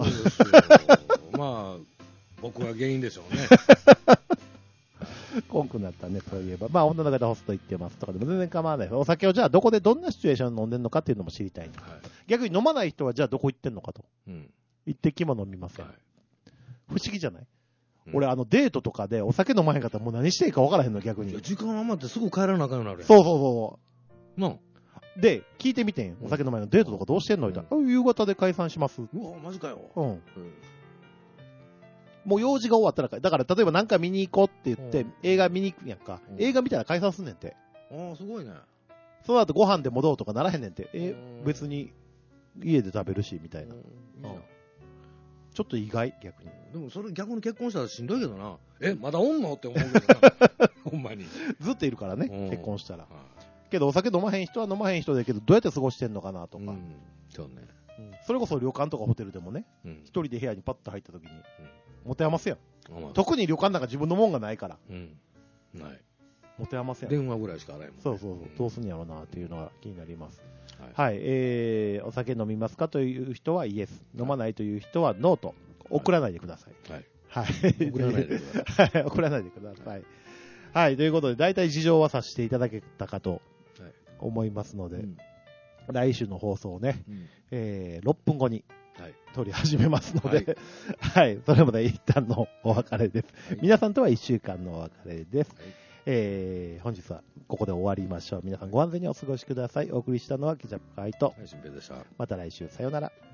まあ、僕は原因でしょうね。 こんくなったね、そういえば。まあ、女の方ホスト行ってますとかでも全然構わない。お酒をじゃあどこでどんなシチュエーションで飲んでるのかっていうのも知りたい。逆に飲まない人はじゃあどこ行ってんのかと。一滴も飲みません。不思議じゃない？俺、デートとかでお酒飲まへんかったらもう何していいか分からへんの、逆に。 時間余ってすぐ帰らなあかんようになるやん。 そう。 なで、聞いてみてん。お酒飲まへんのデートとかどうしてんのみたいな。夕方で解散します。 うわ、マジかよ。 もう用事が終わったら、だから例えばなんか見に行こうって言って、映画見に行くんやんか。映画見たら解散すんねんて。 すごいね。 その後ご飯で戻ろうとかならへんねんて。別に家で食べるし、みたいな。ちょっと意外、逆に。 でもそれ逆に結婚したらしんどいけどな。まだおんのって思うけどな。ほんまに。 ずっといるからね、結婚したら。けどお酒飲まへん人は飲まへん人だけど、どうやって過ごしてんのかなとか。 そうね。 それこそ旅館とかホテルでもね、一人で部屋にパッと入った時に、持て余すやん。特に旅館なんか自分のもんがないから。 ない。 持て余すやん。 電話ぐらいしか洗えんもん。 そう。どうすんやろうなっていうのが気になります。はい。お酒飲みますかという人はイエス。飲まないという人はノーと。送らないでください。はい。 送らないでください。 送らないでください。はい。ということで、大体事情はさせていただけたかと思いますので、来週の放送をね、6分後に撮り始めますので、はい。それまで一旦のお別れです。皆さんとは1週間のお別れです。本日はここで終わりましょう。皆さんご安全にお過ごしください。お送りしたのはケチャップカイト。また来週、さようなら。